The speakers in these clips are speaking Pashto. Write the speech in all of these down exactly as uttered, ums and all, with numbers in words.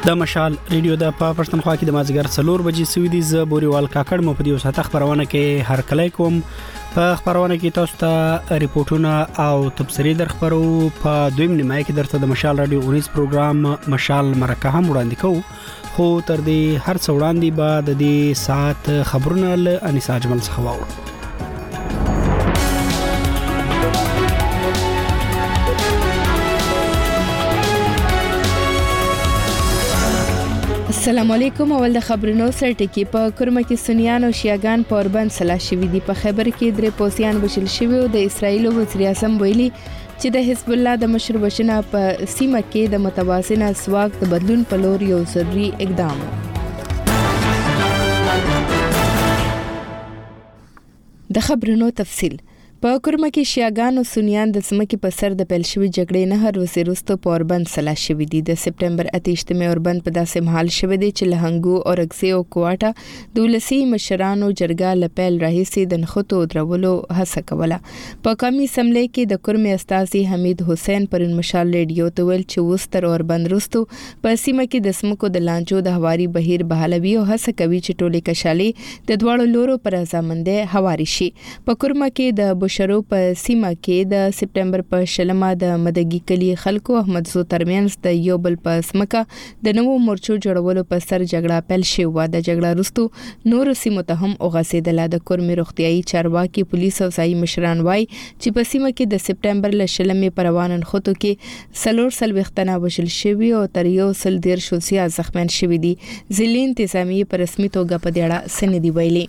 د مشال ریډیو د پښتونخوا کې د مازیګر څلور بجې سوي دي ز بوريوال کاکړ مو په دې وسه خبرونه کې هر کله کوم په خبرونه کې تاسو ته ریپورتونه او تبصرې در خبرو په دویم نیمه کې درته د مشال رادیو اونیز پروګرام مشال مرکه هم وړاندې کوو خو تر دې هر څو وړاندې بعد د دې ساعت خبرونه له انیسا اجمل څخه واورو. السلام علیکم. اول د خبرونو سره ټکی په کرمه کې سنیان او شیعاګان په اوربند سلا شوی دي. په خیبر کې درې پوسیان وشل شوی او د اسرایل وزیر اعظم ویلي چې د حزب الله د مشر وشنه په سیمه کې د متوازنه اسواق د بدلون په لور یو ضروري اقدام. د خبرونو تفصیل. په کرمه کې شیعاګان او سنیان د سمکې په سر د پیل شوی جګړې نه هر وسې وروسته په اوربند سلا شوی دي. د سپټمبر اتهشتمه اوربند په داسې مهال شوی دی چې لهنګو او رکسي او کوټا د ولسی مشرانو جرګه لپیل راهیسي د نخټو درولو هڅه کوله. په قومي اسمبلی کې د کرمه استاذي حمید حسین پرون مشال ریډیو ته ویل چې وستر اوربند وروسته په سیمه کې د سمکو د لانجو د هواري بهیر بحالوي او هڅه کوي چې ټولې کشالي د دواړو لورو پر ځامنده هواري شي. په کرمه کې د شرو په سیمه کې د سپټمبر په شلمه د مدګي کلی خلکو احمد زو ترمنځ د یو بل په سمکه د نوو مورچو جوړولو په سر جګړه پیل شوه. د جګړه وروسته نور سیمو ته هم اوغاسېدله. د کورمې روغتيایي چارواکي پولیس او ځایي مشران وایي چې په سیمه کې د سپټمبر ل شلمې پر روانن خطو کې سلور سل وختنه وشل شوی او تر یو سل ډیر شو سیا زخمن شوی دي. ځلې انتظامی پر رسمي توګه په دیړه سندې ویلي.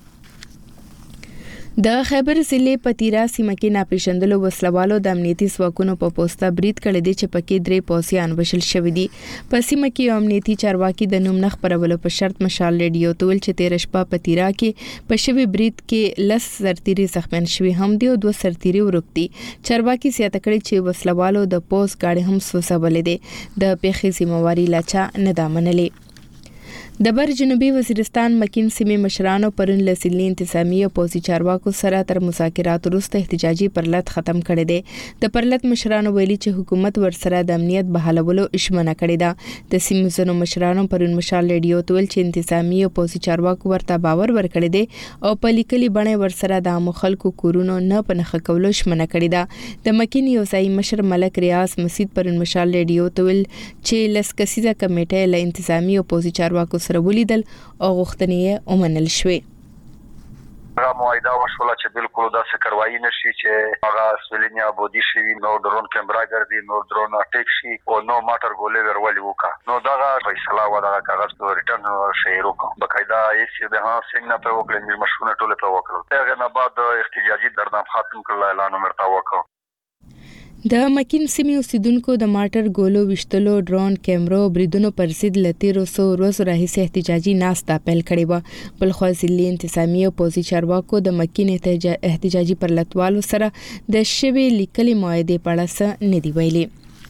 د خیبر ضلع پتیرا سیمه کې ناپېژندلو وسلوالو د امنیتي ځواکونو په پوسټه برید کړی دی چې پکې درې پوسیان وشل شوی دي. په سیمه کې یو امنیتي چارواکي د نوم نخ پرولو په شرط مشال ریډیو ته ویل چې تیر شپه پتیرا کې په شوی برید کې لس سرتیري زخمن شوي هم دي او دوه سرتیري ورکتي. چارواکي زیاته کړی چې وسلوالو د پوس گاډي هم سوځولې دي. د پیښې ذمہواری لاچا نه دا منلې. د بر جنوبي وزیرستان مکین سیمې مشرانو پرون له سیلي انتظامی او پوزي چارواکو سره تر مذاکرات وروسته احتجاجي پرلط ختم کړي دي. د پرلط مشرانو ویلي چې حکومت ورسره د امنیت بحالولو اشمنه کړي ده. د سیمې زونو مشرانو پرون مشال ریډیو ته ویل چې انتظامی او پوزي چارواکو ورته باور ورکړي دي او په لیکلي بڼه ورسره د عام خلکو کورونو نه پنخه کولو اشمنه کړي ده. د مکین یو ځای مشر ملک ریاض مسید پرون مشال ریډیو ته ویل چې لس کسیزه کمیټه له انتظامی او پوزي چارواکو سره ولیدل او غوښتنې ومنل شوې. هغه معاهده وشوله چې بالکل داسې کاروایی نشي چې هغه سولینیا بودی شي نو درون کیمرا ګرځي نو درون اټیک شي او نو ماټر ګولې ورولې وکا نو دغه فیصله و دغه کاغذ ته ریټرن شهر وکړ. بقاعده یې به ها څنګه په وکړل مشونه ټوله په وکړل. هغه نه بعد احتجاجي دردنام ختم کړل اعلان مرتا وکړ. د مکین سیمې اوسیدونکو د ماټر ګولو وشتلو ډرون کیمرو بریدونو پر ضد لتیرو سو ورځې راهیسې احتجاجي ناسته پیل کړې و. بل خو ځلې انتظامی او پوزي چارواکو د مکین احتجاجي پر لټوالو سره د شوی لیکلي معاهده په اړه څه نه دی ویلي.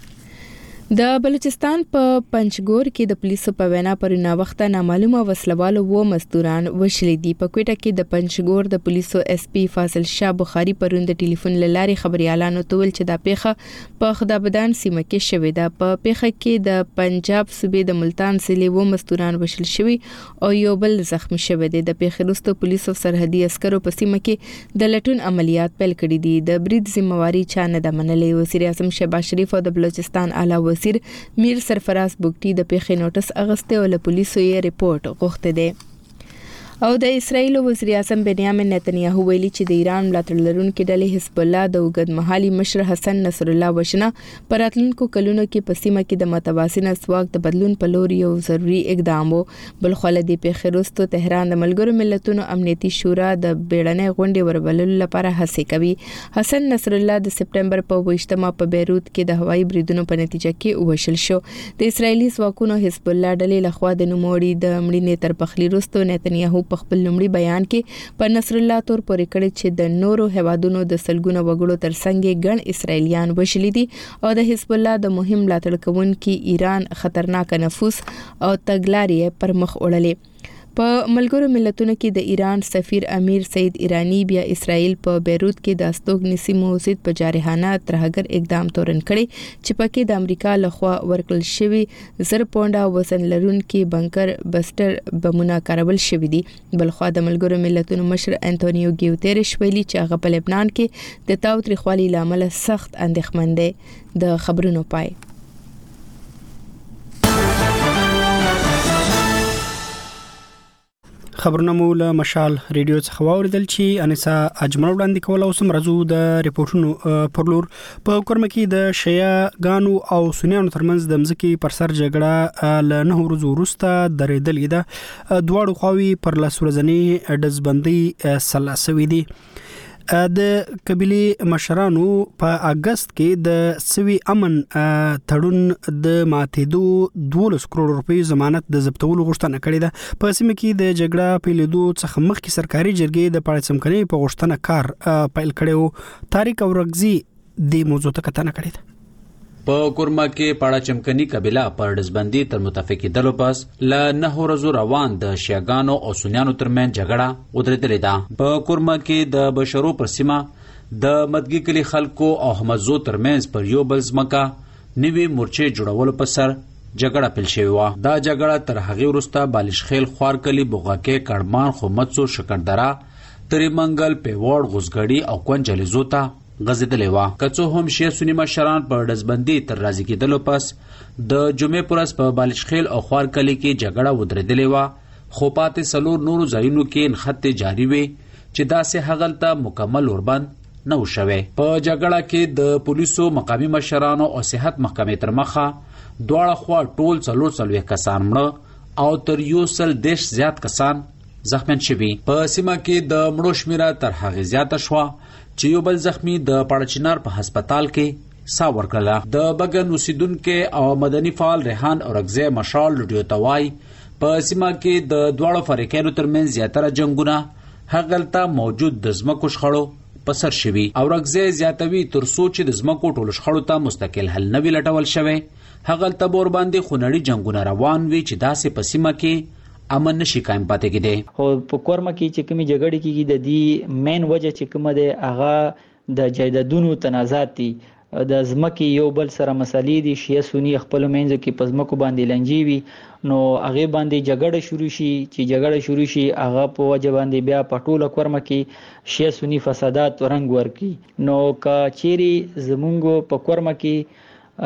د بلوچستان په پنجګور کې د پولیسو په وینا پرونه وخت نامعلومه وسلوالو و مزدوران وشلې دي. په کوټه کې د پنجګور د پولیسو اس پی فاضل شاه بخاری پرون د ټلیفون لاري خبريالانو ته ویل چې دا پیښه په خدابدان سیمه کې شوې ده. په پیښه کې د پنجاب صوبې د ملتان ضلع و مزدوران وشل شوي او یو بل زخمی شوی دی. د پیښې وروسته پولیسو سرحدي عسکرو په سیمه کې د لټون عملیات پیل کړي دي. د برید ذمہواری چا نه ده منلې. وزیر اعظم شهباز شریف او د بلوچستان اعلی وزیر میر سرفراز بوګټي د پیښې نوټس اغسته او له پولیسو یې ریپورت غوښته ده. او د اسرایل وزیر اعظم بنیامین نتنیاهو ویلي چې د ایران ملاتړ لرونکي ډلې حزب الله د اوږدمهالي مشر حسن نصر الله وژنه پر راتلونکو کلونو کې په سیمه کې د متوازنه ځواک د بدلون په لور یو ضروري اقدام وو. بل خو له دې پیښې وروسته تهران د ملګرو ملتونو امنیتي شورا د بیړنۍ غونډې وربللو لپاره هڅې کوي. حسن نصر الله د سپټمبر په ویشتمه په بیروت کې د هوایي بریدونو په نتیجه کې وشل شو. د اسرایلی ځواکونو حزب الله ډلې لخوا د نوموړي د مړینې تر پخلی وروسته نتنیاهو په خپل لومړي بیان کې په نصر الله تور پورې کړی چې د نورو هوادونو د سلګونو وګړو ترڅنګ ګڼ اسرایلیان وشلي دي او د حزب الله د مهم ملاتړ کوونکي ایران خطرناک نفوذ او تګلارې پر مخ وړلې. په ملګرو ملتونو کې د ایران سفیر امیر سید ایرانی بیا اسرائیل په بیروت کې د استوګنې سیمو اوسید په جارحانه ترهګر اقدام تورن کړي چې پکې د امریکا لخوا ورکړل شوی زر پونډه وزن لرونکي بنکر بسټر بمونه کارول شوی دي. بلخوا د ملګرو ملتونو مشر انټونیو ګیوتيرش ویلي چې هغه په لبنان کې د تاوتریخوالي لامل سخت اندېښمن دی. د خبرونو پای. خبرونه مو له مشال ریډیو څخه واوریدل چې انسا اجمل وړاندې کول او سم رازو د ریپورتونو پرلور په کورم کې د شیا غانو او سنیانو ترمنځ د مزکی پر سر جګړه ل نه ورځو وروسته درېدلې ده. دواړو خواوی پر لاس ورځنی دزبندۍ سلاسوي دي. د قبيله مشرانو په اگست کې د سوي امن تړون د ماتېدو دولس کروڑ روپۍ ضمانت د ضبطولو غوښتنه کړې ده. په سیمه کې د جګړه پیلېدو څخه مخکې سرکاري جرګې د پاړسمکنۍ په غوښتنه کار پیل کړو. طارق اورغزي د موضوع ته کتنه کړې ده. په کورما کې پاړه چمکني قبيله پر دزبندي تر متفقې دلو پس ل نه ورځو روان د شیاګانو او سنیانو ترمن جګړه ودرېدلې ده. په کورما کې د بشرو پر سیمه د مدګي کلی خلکو او حمزو ترمنځ پر یو بل ځمکه نوي مورچې جوړولو په سر جګړه پیل شوې و. دا جګړه تر هغه وروسته بالشخیل خوار کلی بوغاکې کډمان خمڅو شکردرا تری منګل پیوړ غوسګړی او کونجلې زوتا غزیدلې و. کڅو هم شیا سنی مشران په دزبندي تر راځي کېدلو پس د جمعې پرس په بالشخیل او خوار کلی کې جګړه ودرېدلې و. خو پاتې سلور نورو ځایونو کې نخت جاری وي چې داسې هغلته مکمل اوربند نو شوه. په جګړه کې د پولیسو مقامی مشرانو او صحت محکمې تر مخه دواړه خوا ټول څلور څلوېښت کسان مړه او تر یو سل دیش زیات کسان زخمیان شوي. په سیمه کې د مړو شمیره تر هغه زیاته شوه چې یو بل زخمی د پاړچینار په هسپتال کې سا ورکړه. د بګن اوسیدونکو او مدني فعال ریحان اورغزي مشال لډیو توای په سیمه کې د دواړو فریقونو ترمنځ زیاتره جنگونه هغلته موجود د زمکو شخړو په سر شوي. اورغزي زیاتوي تر سوچ د زمکو ټولو شخړو ته مستقل حل نه وی لټول شوی. هغلته بور باندې خونړي جنگونه روان وي چې داسې په سیمه کې امن نشي قائم پاتې کېده. خو په کورما کې چې کومي جګړې کېږي د دې مین وجه چې کومه ده هغه د جایدادونو تنازعات دي. د زمکې یو بل سره مسلې دي. شیا سنی خپل منځ کې پزمکو باندې لنجي وي نو هغه باندې جګړه شروع شي. چې جګړه شروع شي هغه په وجه باندې بیا په ټوله کورما کې شیا سنی فسادات رنگ ورکي. نو کا چيري زمونږ په کورما کې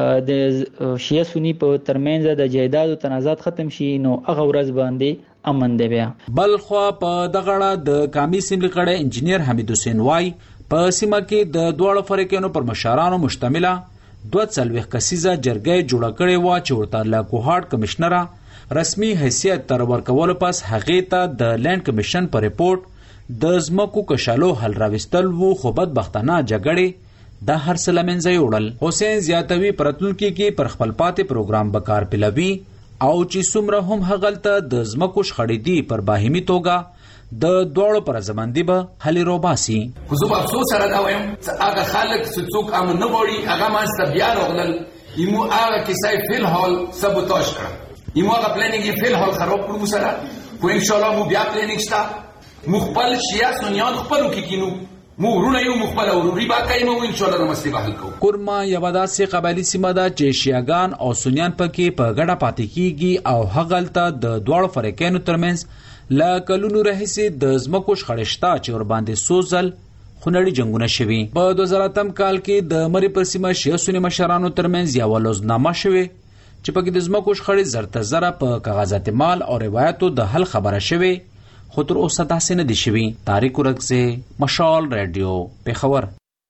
د شیا سنی په ترمنځ د جایدادو تنازعات ختم شي نو هغه ورځ باندې امن دی. بیا بل خو په دغړه د کامی سیمې کړه انجنیر حمید حسین وای په سیمه کې د دوه فریقونو پر مشرانو مشتمله دوه څلوېښت کسیزه جرګه جوړه کړې و چې ورته له کوهاټ کمشنره رسمي حیثیت تر ورکول پس هغه ته د لینډ کمیشن پر ریپورت د زمکو کشالو حل راوستل وو. خو بدبختانه جګړه دا هر څه لمنځه یوړل. حسین زیاتوي پرتلونکو کې پر خپل پاتې پروګرام بکار پلوي او چې څومره هم هغلته د زمکو شخړې دي پر باهمي توګه د دوړو پر زمندي به حل روباسي. خو زه افسوس سره دا وایم چې هغه خلک چې څوک امن نه غواړي هغه ماسته بیا راغلل ایمو هغه کیسه فل حال سبوتاژ کړ. ایمو هغه پلانینګ فل حال خراب کړو سره. خو ان شاء الله مو بیا پلانینګ شته مخبل شیا سنیان خپلو کې کینو مو ورونه یو مخبل اوروري با کایمو ان شاء الله مستی بحل کو. کورما یو داسې قبایلی سیمه ده چې شیاګان او سنیان پکې په ګډه پاتې کیږي او هغلته د دوړو فریقونو ترمنځ لا کلونو راهیسې د زمکو شخړشتا چې ور باندې سوزل خونړي جنگونه شوي. په دوه زره اتم کال کې د مری پر سیمه شیا سنی مشرانو ترمنځ یو لوزنامه شوه چې پکې د زمکو شخړې زرته زره په کاغذات مال او روایتو د حل خبره شوه. خو تر اوسه داسې نه دي شوي. طارق اورغزي مشال رادیو پیښور.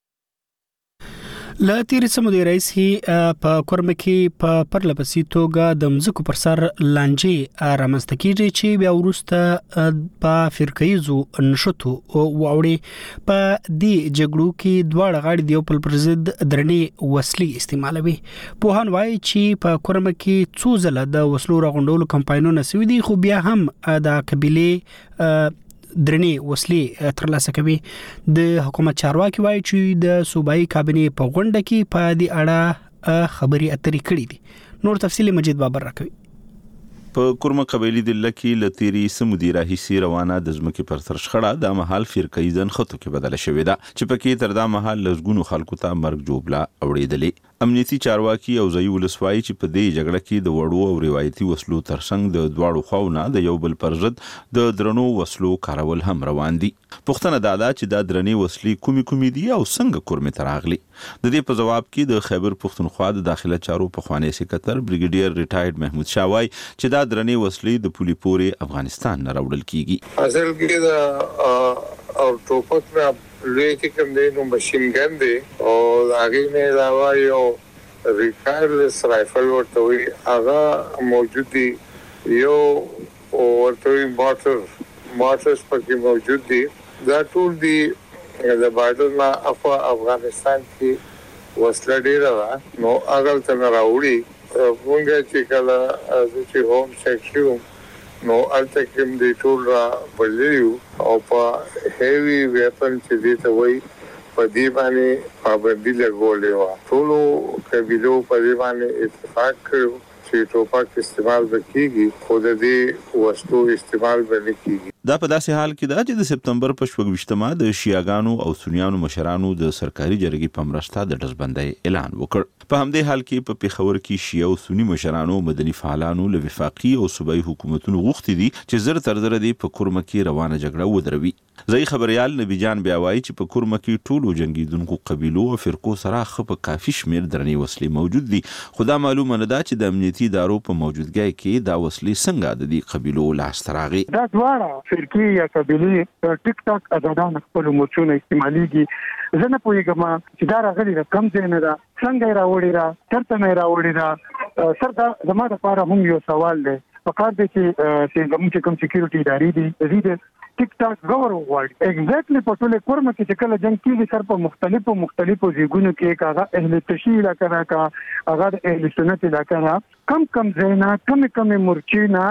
لا تیر سمو دی رئیس هی په کورم کې په پرلپسې توګه د مزکو پر سر لانجې رامنځته کیږي چې بیا ورسته په فرقایزو نشټو وړي. په دې جګړو کې دواړه غاړي د یو بل پر ضد درنې وسلې استعمالوي. پوهان وایي چې په کورم کې څو ځله د وسلو راغونډولو کمپاینونه سوي دي خو بیا هم د قبيله درنې وسلې ترلاسه کوي. د حکومت چارواکي وایي چې د صوبایي کابینې په غونډه کې په دې اړه خبري اترې کړې دي. نور تفصیل مجید بابر راکوي. په کورمه قبایلی دله کې له تیرې څه مودې راهیسې روانه د ځمکې پر سر شخړه د مهال فرقه‌یي ځنښتو کې بدله شوې ده چې پکې تر دا مهال لسګونو خلکو ته مرګ جوړه اورېدلې. امنیتي چارواکي او ځایي ولسوایي چې په دې جګړه کې د وړو او روایتي وسلو ترڅنګ د دواړو خواوو د یو بل پر ضد د درنو وسلو کارول هم روان دي. پوښتنه دا ده چې دا درنې وسلې کومې کومې دي او څنګه کورمې ته راغلي. د دې په جواب کې د خیبر پښتونخوا د داخله چارو پخوانی سکرټر بریګیډیر ریټایرډ محمود شاه وایي چې دا درنې وسلې د پولي پورې افغانستان نه راوړل کیږي. اصل کې دا او ټوپک نه لوی کې کوم دی نو ماشين ګن دی او هغه نه علاوه یو ریکارلس رائفل ورته وي هغه موجود دی یو ورته وي ماټر ماټرز پکې موجود دي. دا ټول دی د بارډر نه افغان افغانستان کې وسله ډیره ده نو هغه ته راوړي. مونږ چې کله چې هوم سیکشن نو الته کوم دی ټول را بللیو او په هیوی ویپن چې دی ته وای په دې باندې پابندي لګولې و. ټول قبيلو په دې باندې اتفاق کړو چې ټوپک استعمال وکړي خو د دې وسلو استعمال باندې کیږي. دا په داسې حال کې ده چې د سپتمبر په شپږویشتمه د شیعاګانو او سنیانو مشرانو د سرکاري جرګې په مرسته د ډزبندۍ اعلان وکړ. په همدې حال کې په پیښور کې شیعه او سنی مشرانو مدني فعالانو له وفاقي او صوبایي حکومتونو غوښتي دي چې زر تر زر دي په کورمه کې روانه جګړه ودروي. ځای خبريال نبی جان بیا وایي چې په کورمه کې ټولو جنگیدونکو قبيلو او فرقو سره خپ کافي شمیر درنې وسلې موجود دي. خو دا معلومه نه ده چې د امنیتي ادارو په موجودګۍ کې دا وسلې څنګه د دې قبيلو لاس ته راغلي. دا دواړه فرقې یا قبيلې ټیک ټاک آزادان خپل مورچونه استعماليږي. زه نه پوهیږم چې دا راغلي کم ځای نه ده څنګه راوړي را ترته نه راوړي را سر دا زموږ لپاره هم یو سوال دی. فقط د چې زموږ کوم سکیورټي ادارې دي زیات ټیک ټاک غوړ وغواړي. ایگزیکټلی په ټوله کورمه کې چې کله جنگ کیږي سر په مختلفو مختلفو ځایونو کې کاغه اهل تشیع علاقه کا هغه اهل سنت علاقه کم کم ځایونه کم کم مورچینا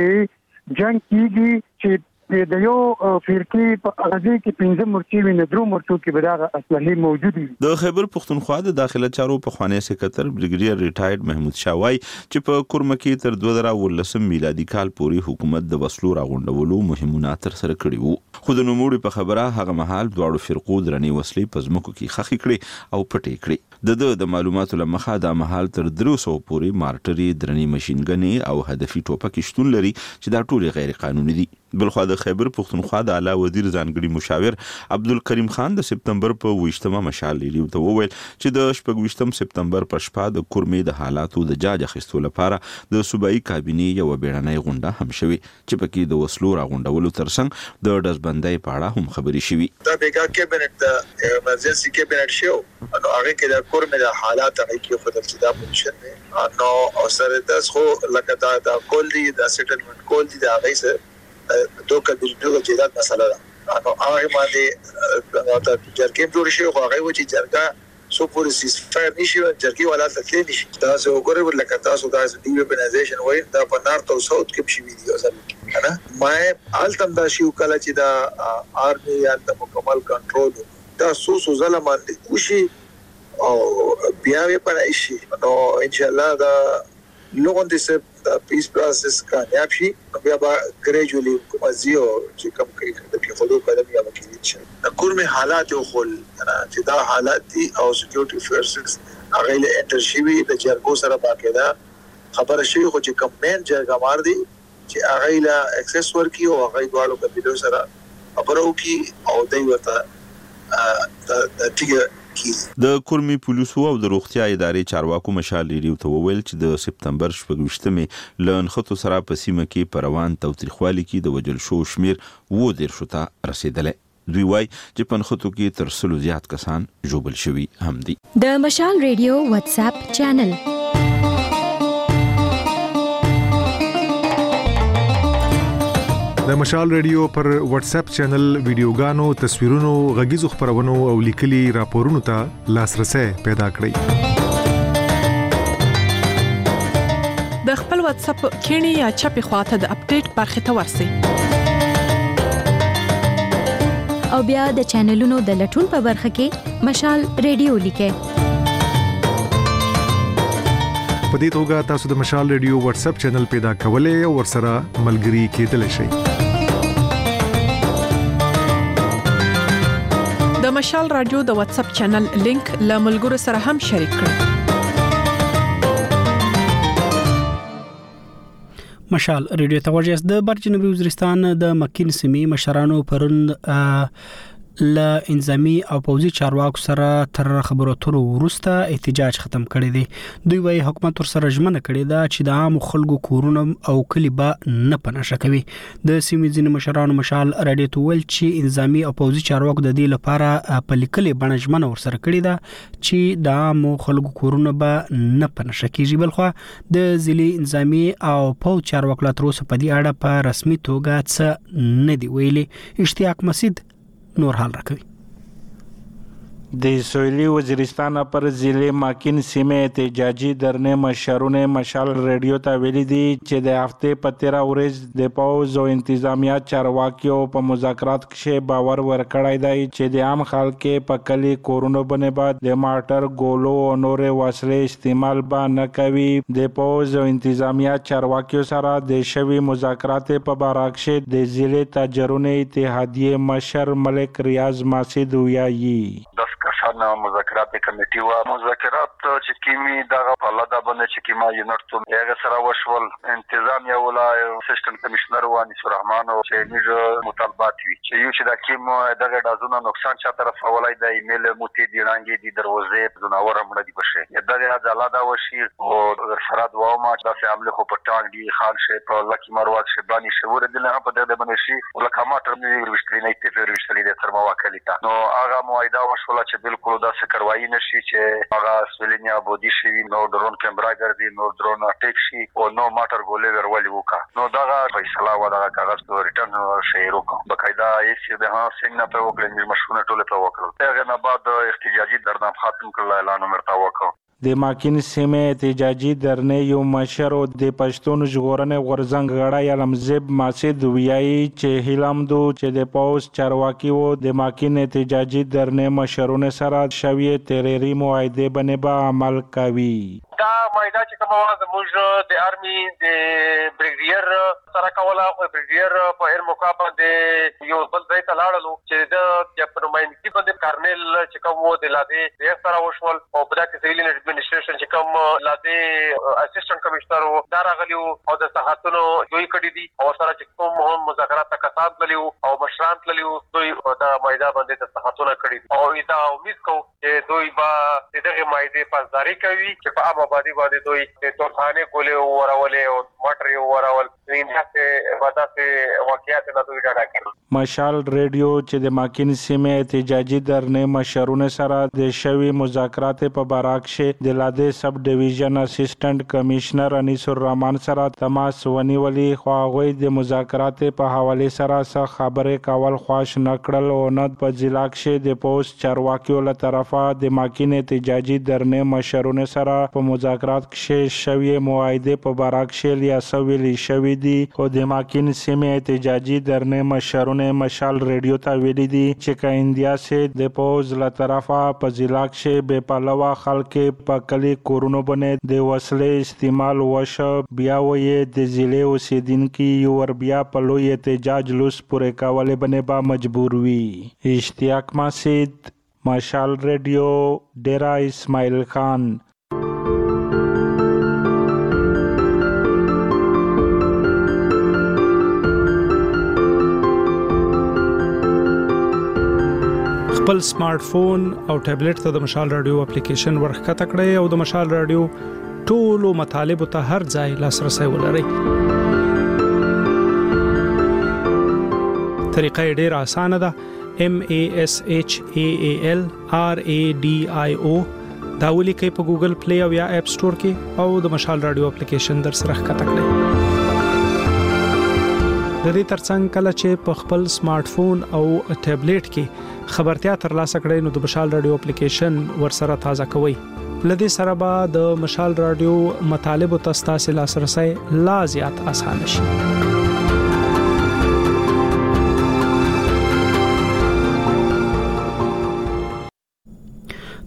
چې جنگ کیږي چې د یو فرقې په اغازي کې پنځه مرچي وي نه درو مرچو کې بداغه اصلي موجود دي. د خیبر پښتونخوا د داخله چارو په خوانی سکرټر بریګیډیر ریټایرډ محمود شاه وایي چې په کورمه کې تر دوه زره ولسم میلادي کال پورې حکومت د وسلو راغونډولو مهمونه تر سره کړي وو. خو د نوموړي په خبره هغه مهال دواړو فرقو درنې وسلې په ځمکو کې خخې کړې او پټې کړې. د د معلوماتو لمخه د مهال تر درې سوه پورې مارټري درنې ماشينګنې او هدفي ټوپک شتون لري چې دا ټول غیر قانوني دي. بلخو د خیبر پښتونخوا د اعلی وزیر ځانګړي مشاور عبدالکریم خان د سپتمبر په ویشتمه مشال لیدو ته وویل چې د شپږویشتم سپتمبر په شپه د کورمې د حالاتو د جاج اخیستو لپاره د صوبایي کابینې یو بیړنۍ غونډه هم شوې چې پکې د وسلو راغونډولو ترڅنګ د ډزبندۍ په اړه هم خبرې شوې. دا بیګا کابینټ د ایمرجنسي کابینټ شو نو هغه کې د کورمې د حالات هغه کې خو د ابتدا پوزیشن نو او سره د خو لکه دا د کول دي د سیټلمنت کول دي دا هغه سره دوه کبیر دوه جداد مسله ده. نو هغه باندې د جرګې جوړ شي خو هغه و چې جرګه سو پورې سیسفایر نشي جرګې ولا تللی نشي. تاسو وګورئ لکه تاسو د ډي ویپنایزیشن وایي دا په نارت او ساوث کې شي ویډیو اصل کنه ما التم دا شی وکړه چې دا آرمي یا د مکمل کنټرول دا سو سو ظلم وشي او بیا یې پرای شي. نو ان شاء الله دا لوګون دې سه پیس پروسس کامیاب شي بیا به ګریجوالي کومازیو چې کوم کوي د پیښو قدم یا وکړي چې د کورمه حالات او خل چې دا حالات دي او سکیورټي فورسز هغه له انټر شي د جرګو سره باقاعده خبره شي خو چې کمپاین جرګه مار دي چې هغه له اکسس ورکی او هغه دوالو قبيلو سره خبرو کی او دوی ورته د ټیګه د کورمي پولیسو او د روغتیا ادارې چارواکو مشال لیدو ته وویل چې د سپتمبر شپږویشتمې لن خطو سره په سیمه کې پروان توتریخوالي کې د وجل شو شمیر و دیر شوتا رسیدلې. دوی وای چې په خطو کې تر سلو زیات کسان جوبل شوي هم دي. د مشال ریډیو واتس اپ چینل د مشال ریډیو پر واتس اپ چینل ویډیوګانو تصویرونو غږیزو خبرونو او لیکلي راپورونو ته لاسرسي پیدا کړئ. د خپل واتس اپ کینی یا چپی خواته د اپډیټ برخه ته ورسئ او بیا د چینلونو د لټون په برخه کې مشال ریډیو لیکئ. په په دې توګه تاسو د مشال ریډیو واتس اپ چینل پیدا کولای او ورسره ملګري کېدلی شئ. د مشال رادیو د واتس اپ چینل لینک له ملګرو سره هم شریک کړئ. مشال ریډیو ته ورجس د برجنوبي وزیرستان د مکین سیمې مشرانو پرون ل انځامي او پوزي چارواکو سره تر خبرو اترو وروسته احتجاج ختم کړی دی. دوی وايي حکومت ور سره ژمنه کړې ده چې د عام خلکو کورونه او کلی به نه پنهشه کوي. د سیمې ځینې مشرانو مشال رادیو ته ویل چې انځامي او پوزي چارواکو د دې لپاره په لیکلي بڼه ژمنه ور سره کړې ده چې د عام خلکو کورونه به نه پنهشه کیږي. بلخو د ځلي انځامي او پوزي چارواکو لا تر اوسه په دې اړه په رسمي توګه څه نه دی ویلي. اشتیاق مسعود نور حال راکوي. د سویلی وزیرستان پر ضلع ماکین سیمه احتجاجي درنه مشرونه مشال ریډیو ته ویلي دي چې د هفته په تیرا ورځ د پاوز او انتظامیه چارواکیو په مذاکرات کې باور ورکړای دی چې د عام خلکو په کلی کورونو باندې بعد د مارټر ګولو او نور وسلې استعمال به نه کوي. د پاوز او انتظامیه چارواکیو سره د شوی مذاکرات په باراکشه د ضلع تاجرونه اتحادیه مشر ملک ریاض ماسد ویایي کسان مذاکرات کمیټي و مذاکرات چې کیمي دغه په لاده باندې چې کیما یونټ ته هغه سره وشول انتظام یو ولا اسسټنټ کمشنر و انیس الرحمن او چې موږ مطالبات وی چې یو چې د کیم دغه دازونه نقصان چا طرف حوالې د ایمیل موتی دی رانګي دي دروازې زناور مړه دي بشه دغه ځالاده وشي او فراد و ما چې عمله خو په ټانګ دی خال شي په لکی مروات شي بانی شور دي نه په دغه باندې شي ولکه ما تر مې ورشتري نه تفر ورشتري د تر مواکلیتا نو هغه موعده وشول چې بالکل دا څه کاروایی نشي چې هغه سویلینیا بودی شي نو ډرون کیمرا ګرځي نو ډرون اٹیک شي او نو ماټر ګولې ورولي وکا نو دا فیصله و دا کاغذ په ریټرن شي وکړه بقاعده یې به ها څنګه په وکړل مشونه ټوله په وکړل هغه نه بعد احتجاجي درنام ختم کړل اعلان مرتا وکړ. د ماکین سیمه احتجاجي درنه یو مشر او د پښتون ژغورنې غورزنګ غړای علمزب ماسد ویایي چې هیلم دو چې د پاوس چارواکي وو د ماکین احتجاجي درنه مشرونه سره شوی تریری موعده باندې به عمل کوي. دا مایدا چې کومه وازه موږ د آرمي د بریګیډیر سره کوله او بریګیډیر په هر موقع باندې یو بل ځای ته لاړلو چې د پرماینتي باندې کارنل چې کوم و د لاده د سره وشول او په دغه سیویل اډمنسټریشن چې کوم لاده اسسټنټ کمشنر و دا راغلیو او د صحاتونو دوی کړي دي او سره چې کوم هم مذاکرات تکساب کړیو او مشران کړیو دوی د مایدا باندې د صحاتونو کړي او دا امید کوم چې دوی به دغه مایده پاسداري کوي چې په آبادی باندې دوی د توخانه کولې ورولې او موټر ورول نه څه ودا څه واقعیت نه دوی ډاډه کړل. مشال ریډیو چې د ماکین سیمه احتجاجي درنه مشرونه سره د شوی مذاکرات په باراکشه د لاده سب ډیویژن اسسټنټ کمشنر انیس الرحمن سره تماس ونیولي خو هغه د مذاکرات په حواله سره څه خبره کول خواش نکړل او نه په ضلع کې د پوسټ چارواکیو له طرفه د ماکین احتجاجي درنه مشرونه سره په مذاکرات کې شوی موعده په باراکشه لیا سویلی شوی دي او د ماکین سیمه احتجاجي درنه مشرونه مشال ریډیو ته ویلي دي چې کاندیا سه د پوز له طرفه په ضلع کې به پلوا خلک په کلی کورونو باندې د وسلې استعمال وشو بیا وې د ضلع اوسیدونکو ور بیا په لوی احتجاج لوس پورې کولې باندې با مجبور وي. اشتیاق مسعود مشال ریډیو ډیرا اسماعیل خان. خپل سمارټ فون او ټابلیټ ته د مشال رادیو اپلیکیشن ورخکته کړئ او د مشال رادیو ټولو مطالبه ته هر ځای لاسرسي ولرئ. طریقه ډیره اسانه ده. M A S H A A L R A D I O دا ولیکئ په ګوګل پلی او یا اپ سٹور کې او د مشال رادیو اپلیکیشن در سره ښکته کړئ. د دې ترڅنګ کله چې په خپل سمارټ فون او ټابلیټ کې خبرتیا ترلاسه کړئ نو د مشال رادیو اپلیکیشن ورسره تازه کوئ. لدې سره به د مشال رادیو مطالب او تاسو لاسرسي لا زیات اسانه شي.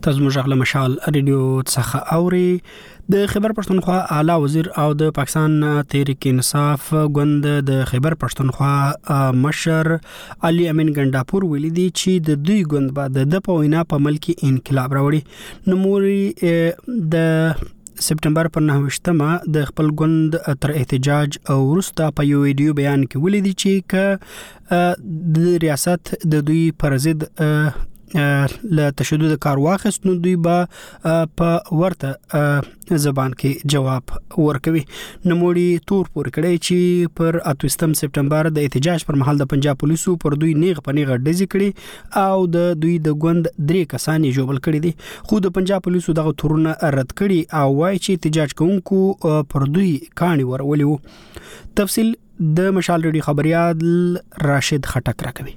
تاسو موږ غل مشال رادیو څخه اوري. د خیبر پښتونخوا اعلی وزیر او د پاکستان تحریک انصاف ګوند د خیبر پښتونخوا مشر علي امین ګنداپور ویلي دي چې د دوی ګوند بعد د پوینا په ملکی انقلاب راوړي. نموري د سپټمبر پر نهمه د خپل ګوند تر احتجاج او وروسته په یو ویډیو بیان کې ویلي دي چې ک د ریاست د دوی پر ضد له تشدد کار واخیست نو دوی به په ورته زبان کې جواب ورکوي. نموړي تور پور کړی چې پر اتوستم سپټمبر د احتجاج پر مهال د پنجاب پولیسو پر دوی نیغ پنیغه ډزې کړي او د دوی د ګوند درې کسان جوړل کړي دي. خو د پنجاب پولیسو دغه تورونه رد کړي او وايي چې احتجاج کوونکو پر دوی کاڼي ورولي وو. تفصیل د مشال ریډیو خبريال راشد خټک راکوي.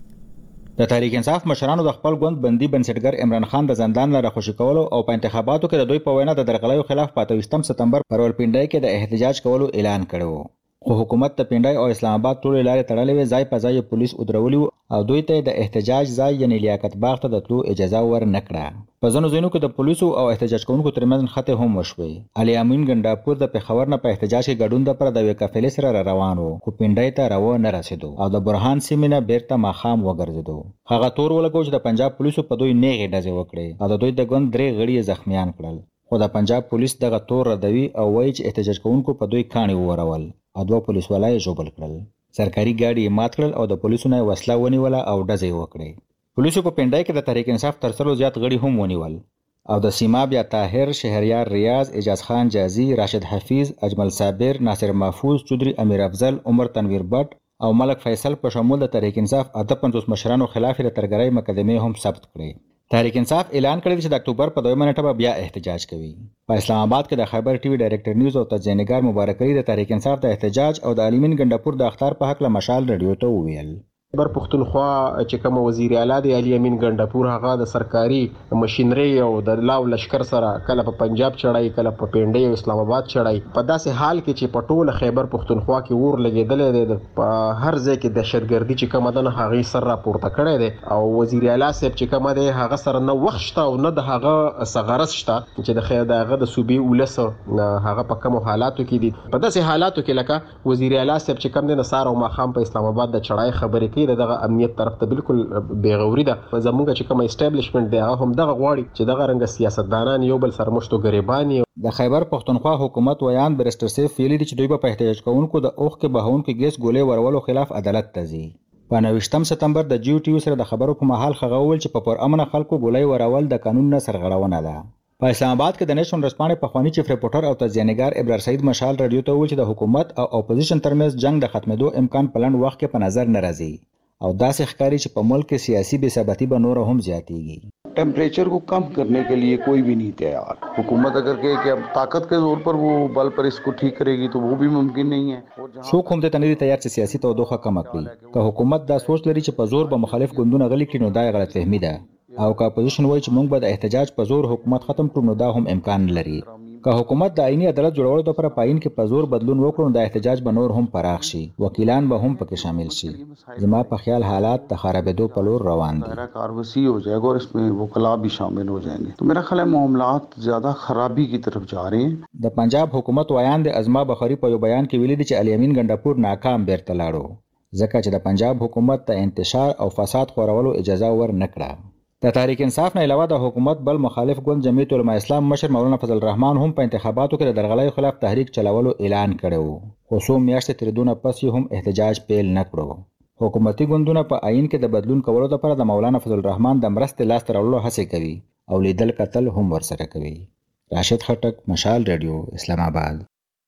د تحریک انصاف مشرانو د خپل ګوند بندي بنسټګر عمران خان د زندان لاره خوشی کولو او په انتخاباتو کې د دوی په وینا د درغلیو خلاف په اتوستم سپتمبر پر ولپینډای کې د احتجاج کولو اعلان کړو. خو حکومت ته پینډای او اسلام آباد ټول لارې تړلې وې، ځای په ځای پولیس ودرولي او دوی ته د احتجاج ځای یعنی لیاقت باغ ته د تلو اجازه ور نه کړه. په ځینو ځایونو کې د پولیسو او احتجاج کوونکو ترمنځ خطه هم وشوي. علي امین ګنداپور د پیښور نه په احتجاج کې ګډون د پر د وې کافلې سره روان وو، خو پینډای ته راو نه رسیدو او د برهان سیمینه بیرته ماخام وګرځیدو. هغه تور ولګو چې د پنجاب پولیسو په دوی نیغې ډزې وکړي او د دوی د ګوند درې غړي زخمیان کړل. خو د پنجاب پولیس دغه تور ردوي او وایي چې احتجاج کوونکو په دوی کاڼي ورول او دوه پولیس والای جوړل کړل. سرکاري ګاډي مات کړل او د پولیسو نه وسله ونیوله او ډزې وکړي. پولیسو په پینډای کې د تحریک انصاف تر څلو زیات غړي هم ونیول او د سیماب یا طاهر، شهریار ریاض، اجاز خان جازي، راشد حفیظ، اجمل صابر، ناصر محفوظ، چودري امیر افضل، عمر تنویر بټ او ملک فیصل په شمول د تحریک انصاف اته پنځوس مشرانو خلاف د ترګرۍ مقدمه هم ثبت کړي. تحریک انصاف اعلان کړی چې د اکتوبر په دویمه نیټه به بیا احتجاج کوي. په اسلام آباد کې د خیبر ټي وي ډایریکټر نیوز او تجزیه‌نګار مبارک علي د تحریک انصاف د احتجاج او د علي امین ګنداپور د اخطار په حق له مشال رادیو ته وویل. خیبر پښتونخوا چې کوم وزیر اعلی دی علي امین ګنداپور هغه د سرکاري ماشينري او د لاو لشکر سره کله په پنجاب چړای کله په پینډي او اسلام آباد چړای په داسې حال کې چې په ټول خیبر پښتونخوا کې ور لګیدل دی په هر ځای کې دهشتګردي چې کوم دنه هغه سر راپورته کړی دی او وزیر اعلی صاحب چې کوم دی هغه سره نه وخت شته او نه د هغه سغرس شته چې د خیر دغه د صوبې ولس هغه په کوم حالاتو کې دي. په داسې حالاتو کې لکه وزیر اعلی صاحب چې کوم دی نصار او ماخام په اسلام آباد د چړای خبرې دغه امنیت طرف ته بالکل بیغوري ده. زموږ چې کوم اسټابلیشمنت دی هغه هم دغه غواړي چې دغه رنګ سیاستدانان یو بل سره مشتو غریبان. د خیبر پښتونخوا حکومت ویان برستر سیف ویلي دي چې دوی په احتجاج کوونکو د اوخ کې بهونکو ګیس ګولې ورولو خلاف عدالت ته ځي. په نوښتم سپتمبر د جیو ټي وي سره د خبرو په محل خغول چې په پر امن خلکو ګولې ورول د قانون نه سرغړونه ده. په اسلام آباد کې د نېشنل رسپانې په خواني چیف ریپورټر او تجزیه‌نګار ابرار سعید مشال رادیو ته ویل چې د حکومت او اپوزیشن ترمنځ جنگ د ختمېدو امکان په لنډ وخت کې په نظر نه راځي او داسې ښکاري چې په ملک کې سیاسي بے ثباتی به نور هم زیاتېږي. Temperature को कम करने के लिए कोई भी नहीं तैयार. हुकूमत अगर कहे कि अब ताकत के जोर पर वो बल पर इसको ठीक करेगी तो वो भी मुमकिन नहीं है. څوک هم د تنوي تیار چې سیاسي تودوخه کم کړي. که حکومت دا سوچ لري چې په زور به مخالف ګوندونه غلي کړي نو دا غلط فهمي ده او که اپوزیشن وایي چې موږ به د احتجاج په زور حکومت ختم کړو نو دا هم امکان لري. که حکومت د آئینی عدالت جوړولو لپاره پاین کې په زور بدلون وکړو نو د احتجاج به نور هم پراخ شي، وکیلان به هم پکې شامل شي. زما په خیال حالات د خرابېدو په لور روان دي. کاروسی हो जाएगा और इसमें वकला भी शामिल हो जाएंगे तो मेरा ख्याल है मामलात ज्यादा खराबी की तरफ जा रहे हैं. د پنجاب حکومت ویان د ازما بخاری په یو بیان کې ویلي دي چې علي امین ګنداپور ناکام بیرته لاړو ځکه چې د پنجاب حکومت ته انتشار او فساد خورولو اجازه ور نه کړه. د تحریک انصاف نه علاوه د حکومت بل مخالف ګوند جمعیت العلماء اسلام مشر مولانا فضل الرحمن هم په انتخاباتو کې د درغلیو خلاف تحریک چلولو اعلان کړو. خو څو میاشتې تیریدونه پس هم احتجاج پیل نه کړو. حکومتي ګوندونه په آئین کې د بدلون کولو لپاره د مولانا فضل الرحمن د مرستې لاس ته راوړلو هڅې کوي او لیدل کتل هم ورسره کوي. راشد خټک، مشال رادیو، اسلام آباد.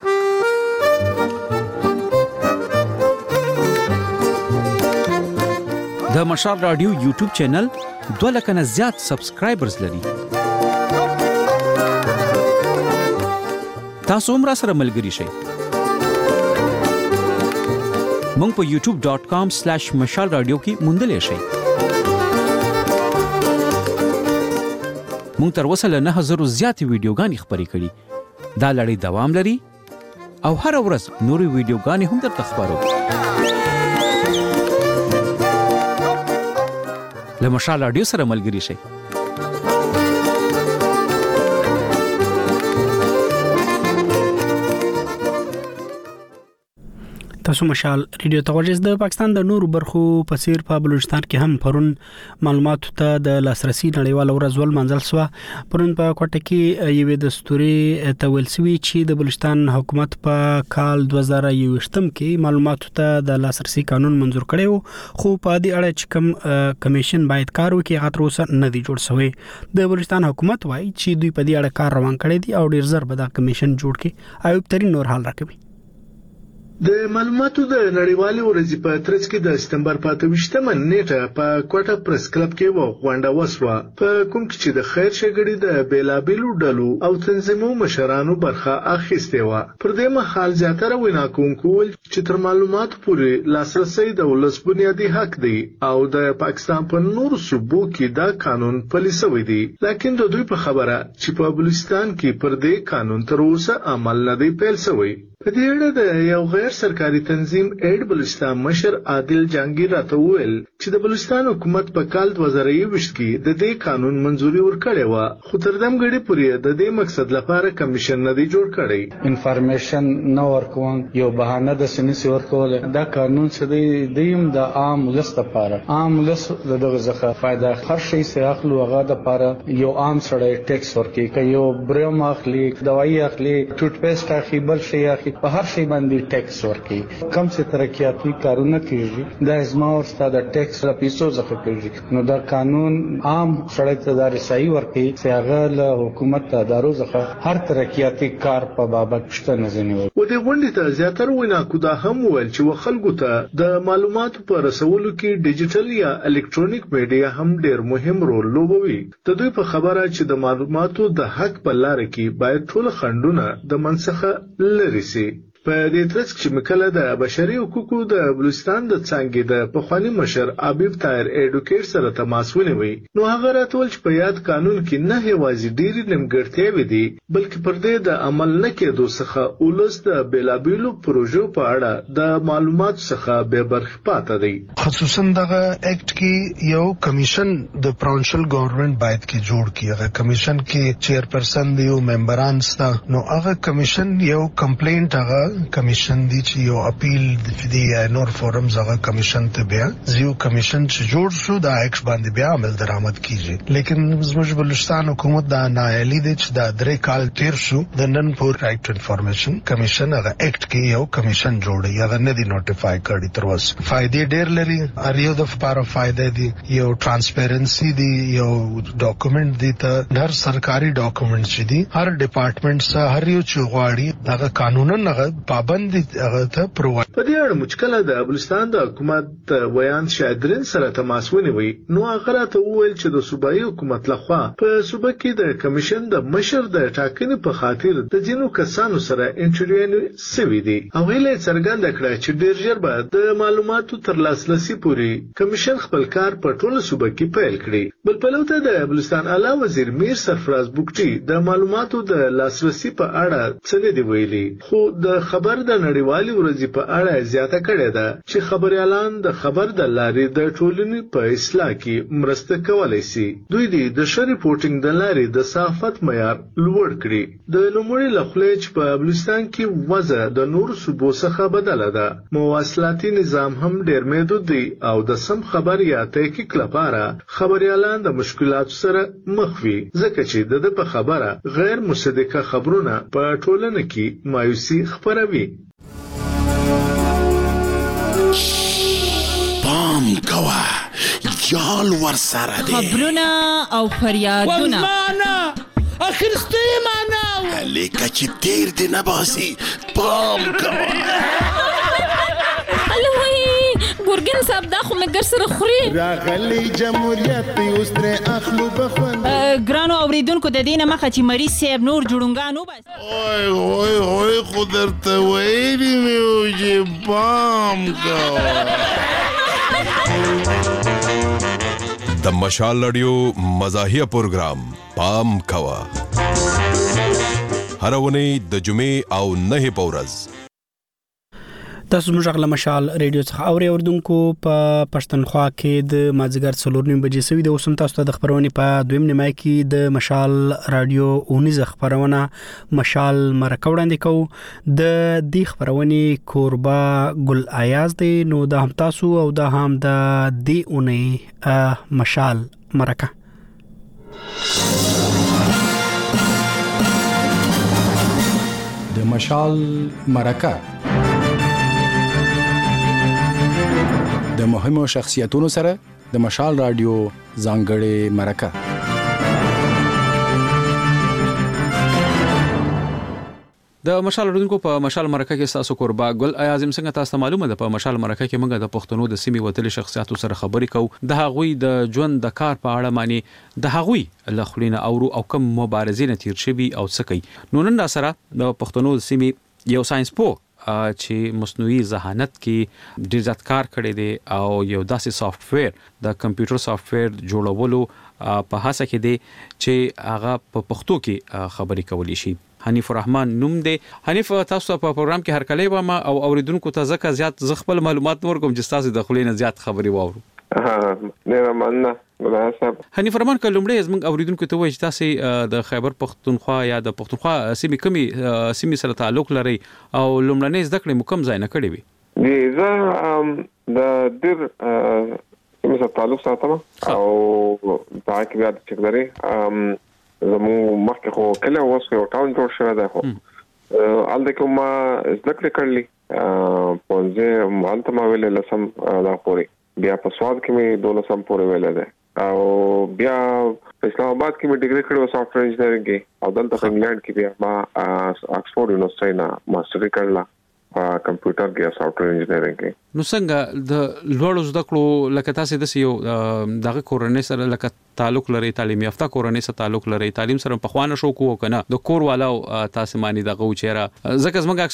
د مشال رادیو یوټیوب چینل دوه لک نه زیات سبسکرایبرز لري. تاسو هم را سره ملګري شئ. مونږ په یوټیوب ډاٹ کام سلیش مشال رادیو کې موندلی شئ. مونږ تر اوسه له نه زرو زیاتې ویډیوګانې خپرې کړي. دا لړۍ دوام لري او هر ورځ نورې ویډیوګانې هم درته خپرو. له مشال رادیو سره ملګري شئ. تاسو مشال ریډیو توجه د پاکستان د نورو برخو په څیر په بلوچستان کې هم پرون معلوماتو ته د لاسرسي نړیوال ورځ ول منځل سو. پرون په کوټه کې یوې دستوري تولسوي چې د بلوچستان حکومت په کال دوه زره یوویشتم کې معلوماتو ته د لاسرسي قانون منزور کړو، خو په دې اړه چې کوم کمیشن باید کار وکړي هغه تر اوسه نه دی جوړ شوی. د بلوچستان حکومت وایي چې دوی په دې اړه کار روان کړی دی او ډیر زر به دا کمیشن جوړ کړي. ایوب ترين نور حال راکوي. د معلوماتو د نړیوالې ورځې په ترڅ کې د سپتمبر په اته ویشتمه نیټه په کوټه پریس کلب کې و غونډه وسوه، په کوم کې چې د خیر شګړې د بیلابیلو ډلو او تنظیمو مشرانو برخه اخیسته و. پر دې مهال زیاتره وینا کوونکو چې تر معلوماتو پورې لاسرسي د ولس بنیادي حق دی او د پاکستان په نورو صوبو کې دا قانون پلي شوی دی، لکه د دوی په خبره چې په بلوچستان کې پر دې قانون تر اوسه عمل نه دی پیل شوی. په دې اړه د یو غیر سرکاري تنظیم ایډ بلوچستان مشر عادل جهانگیر راته وویل چې د بلوچستان حکومت په کال دوه زره یوویشت کې د دې قانون منځوري ورکړې و، خو تر دمګړي پورې د دې مقصد لپاره کمیشن نه دی جوړ کړی. انفارمیشن نو ورکوم یو بهانه د سنسي ورکول دا قانون څه دی دیم د عام ولس لپاره عام ولس دغه ځخه فائدہ هر شي سیاخلو هغه د لپاره یو عام سړی ټیکس ورکي کوي، یو بریم اخلي، دوايي اخلي، ټوت پیسټ اخلي، بل شي اخلي، په هر شي باندې ټیکس ورکي. کم څه ترقیاتي کارونه کیږي دا ازما او ستاسو د ټیکس له پیسو ځخه کیږي، نو دا قانون عام سړی ته د رسایي ورکي چې هغه له حکومت ته دارو ځخه هر ترقیاتي کار په بابت شته نه زنیوي. و دې غونډې ته زیاتره ویناکو دا هم ویل چې خلکو ته د معلوماتو په رسولو کې ډیجیټل یا الکترونیک میډیا هم ډیر مهم رول لوبوي. د دوی په خبره چې د معلوماتو د حق په لار کې باید ټول خنډونه د منسخه لري سي. په دې ترڅ کې مکله د بشري حقوقو د بلوچستان د څنګه د پخوانی مشر عبیب طاهر ایډوکیټ سره تماس ونیوي، نو هغه راتول چې په یاد قانون کې نه هوازي ډېری نیمګړتیاوې دي بلکې پر دې د عمل نه کېدو څخه ولس د بیلابیلو پروژو په اړه د معلوماتو څخه به برخه پاتې دي. خصوصا دغه اکټ کې یو کمیشن د پرونشل ګورنمنت باید کې جوړ کیږي. کمیشن کې چیرپرسن دی او ممبران ستا، نو هغه کمیشن یو کمپلینټ هغه کمیشن دی چې یو اپیل دی نور فورمز هغه کمیشن ته بیا زیو کمیشن چې جوړ شو دا اکټ باندې بیا عمل درآمد کیږي. لیکن زموږ بلوچستان حکومت دا نااهلي دی چې دا درې کال تیر شو د نن پور رائټ ټو انفارمیشن کمیشن هغه اکټ کې یو کمیشن جوړي هغه نه دی نوټیفای کړی تر اوسه. فائدې ډېر لري، هر یو د لپاره فائدې دي، یو ترانسپیرنسي دی، یو ډاکومنت دی ته هر سرکاري ډاکومنت چې دی هر ډپارټمنټ سره هر یو چې غواړي دا قانونن هغه پابند هغه ته پروای. په دې اړه مشکله د بلوچستان د حکومت ویان شادرین سره تماس ونیوي، نو هغه راته وویل چې د صوبایي حکومت لخوا په صوبه کې د کمیشن د مشر د ټاکنې په خاطر د ځینو کسانو سره انټرویو سوي دي او هیله څرګنده کړه چې ډیر ژر به د معلوماتو تر لاسرسي پورې کمیشن خپل کار په ټوله صوبه کې پیل کړي. بل پلوته د بلوچستان اعلی وزیر میر سرفراز بوکټي د معلوماتو د لاسرسي په اړه څه دی ویلي، خو د خبر د نړیوالې ورځې په اړه زیاته کړې ده چې خبريالان د خبر د لارې د ټولنې په اصلاح کې مرسته کولای شي. دوی د ښه ریپورټینګ د لارې د صحافت معیار لوړ کړي. د لومړي لخوا چې په بلوچستان کې وضع د نور صوبو څخه بدله ده، مواصلاتي نظام هم ډېر محدود دی او د سم خبر یا تحقیق لپاره خبريالان د مشکلاتو سره مخ وي، ځکه چې د په خبره غیر مصدقه خبرونه په ټولنه کې مایوسي خبروي. پام کوا جال ور سره دی خبرونه او فریادونه والمانا اخرستی معنا لیکه چې تیر دی نباسی پام کوا. ګورګین صاحب دا خو مګر سره خوري راغلی جمهوریت اوس تر اخلو بخوند ګرانو اوریدونکو د دینه مخه چې مریض صاحب نور جوړونګانو بس اوه اوه اوه خو درته ویلي مې و چې پام کوه. د مشال رادیو مزاحیه پروګرام پام کوه هر ونی د جمعې او نه په ورځ. تاسو موږ غل مشال ریډیو څخه اوري اوردونکو په پښتونخوا کې د مازیګر څلور نیم بجې سوي د اوسم تاسو ته د خبرونې په دویم نیمه کې د مشال رادیو اونیزه خبرونه مشال مرکه وړاندې کوو د دې خبرونې کوربا ګل ایاز دی نو د هم تاسو او د هم د دې اونۍ مشال مرکه د مشال مرکه د مهمو شخصیتونو سره د مشال رادیو ځانګړې مرکه د مشال رادیو په مشال مرکه کې تاسو قربا ګل اعظم څنګه تاسو معلومه ده په مشال مرکه کې موږ د پښتنو د سیمې وتلي شخصیتونو سره خبرې کوو د هغوی د ژوند د کار په اړه معنی د هغوی لخلینه اورو او کوم مبارزین تیر شوی او څه کوي نو نن سره د پښتنو د سیمې یو ساينس پو چې مصنوعي ذهانت کې ډیر ځات کار کړی دی او یو داسې سافټویر د کمپیوټر سافټویر جوړولو په هڅه کې دی چې هغه په پښتو کې خبرې کولی شي حنیف الرحمن نوم دی. حنیف تاسو په پروګرام کې هر کله و ما او اوریدونکو ته ځکه زیات ز خپل معلومات ورکوم چې تاسو د خلینو زیات خبري واورو. ها نه مننه مناسب. حنیف الرحمن کلمړې زموږ اوریدونکو ته وایي چې تاسو د خیبر پختونخوا یا د پختونخوا سیمې کمی سیمې سره تعلق لري او لومړنۍ زده کړې مکم ځای نه کړې وي. دي زه د ډیر سیمې سره تعلق ساتم او دا کې بیا چې لري زمو مخکې خو کله اوس یو ټاون جوړ شوی دی خو الته کوم ذکر کړلی پونځه مالته ما ویل لسم دا پوری بیا په سواد کې مې دولسم پوری ویل دی او بیا اسلام آباد کې مې ډیګري کړو سافټویر انجینرینګ کې او دلته انګلند کې بیا ما آکسفورد یونیورسيټي نه ماستري کړل په کمپیوټر کې سافټویر انجینرینګ کې. نو څنګه د لوړو زده کړو لکه تاسو د یو دغه کورنۍ سره لکه تعلق لري تعلیم یافته کورنۍ سره تعلق لري تعلیم سره په خوانه شو کو کنه د کور والو تاسو مانی دغه چیرې ځکه زموږ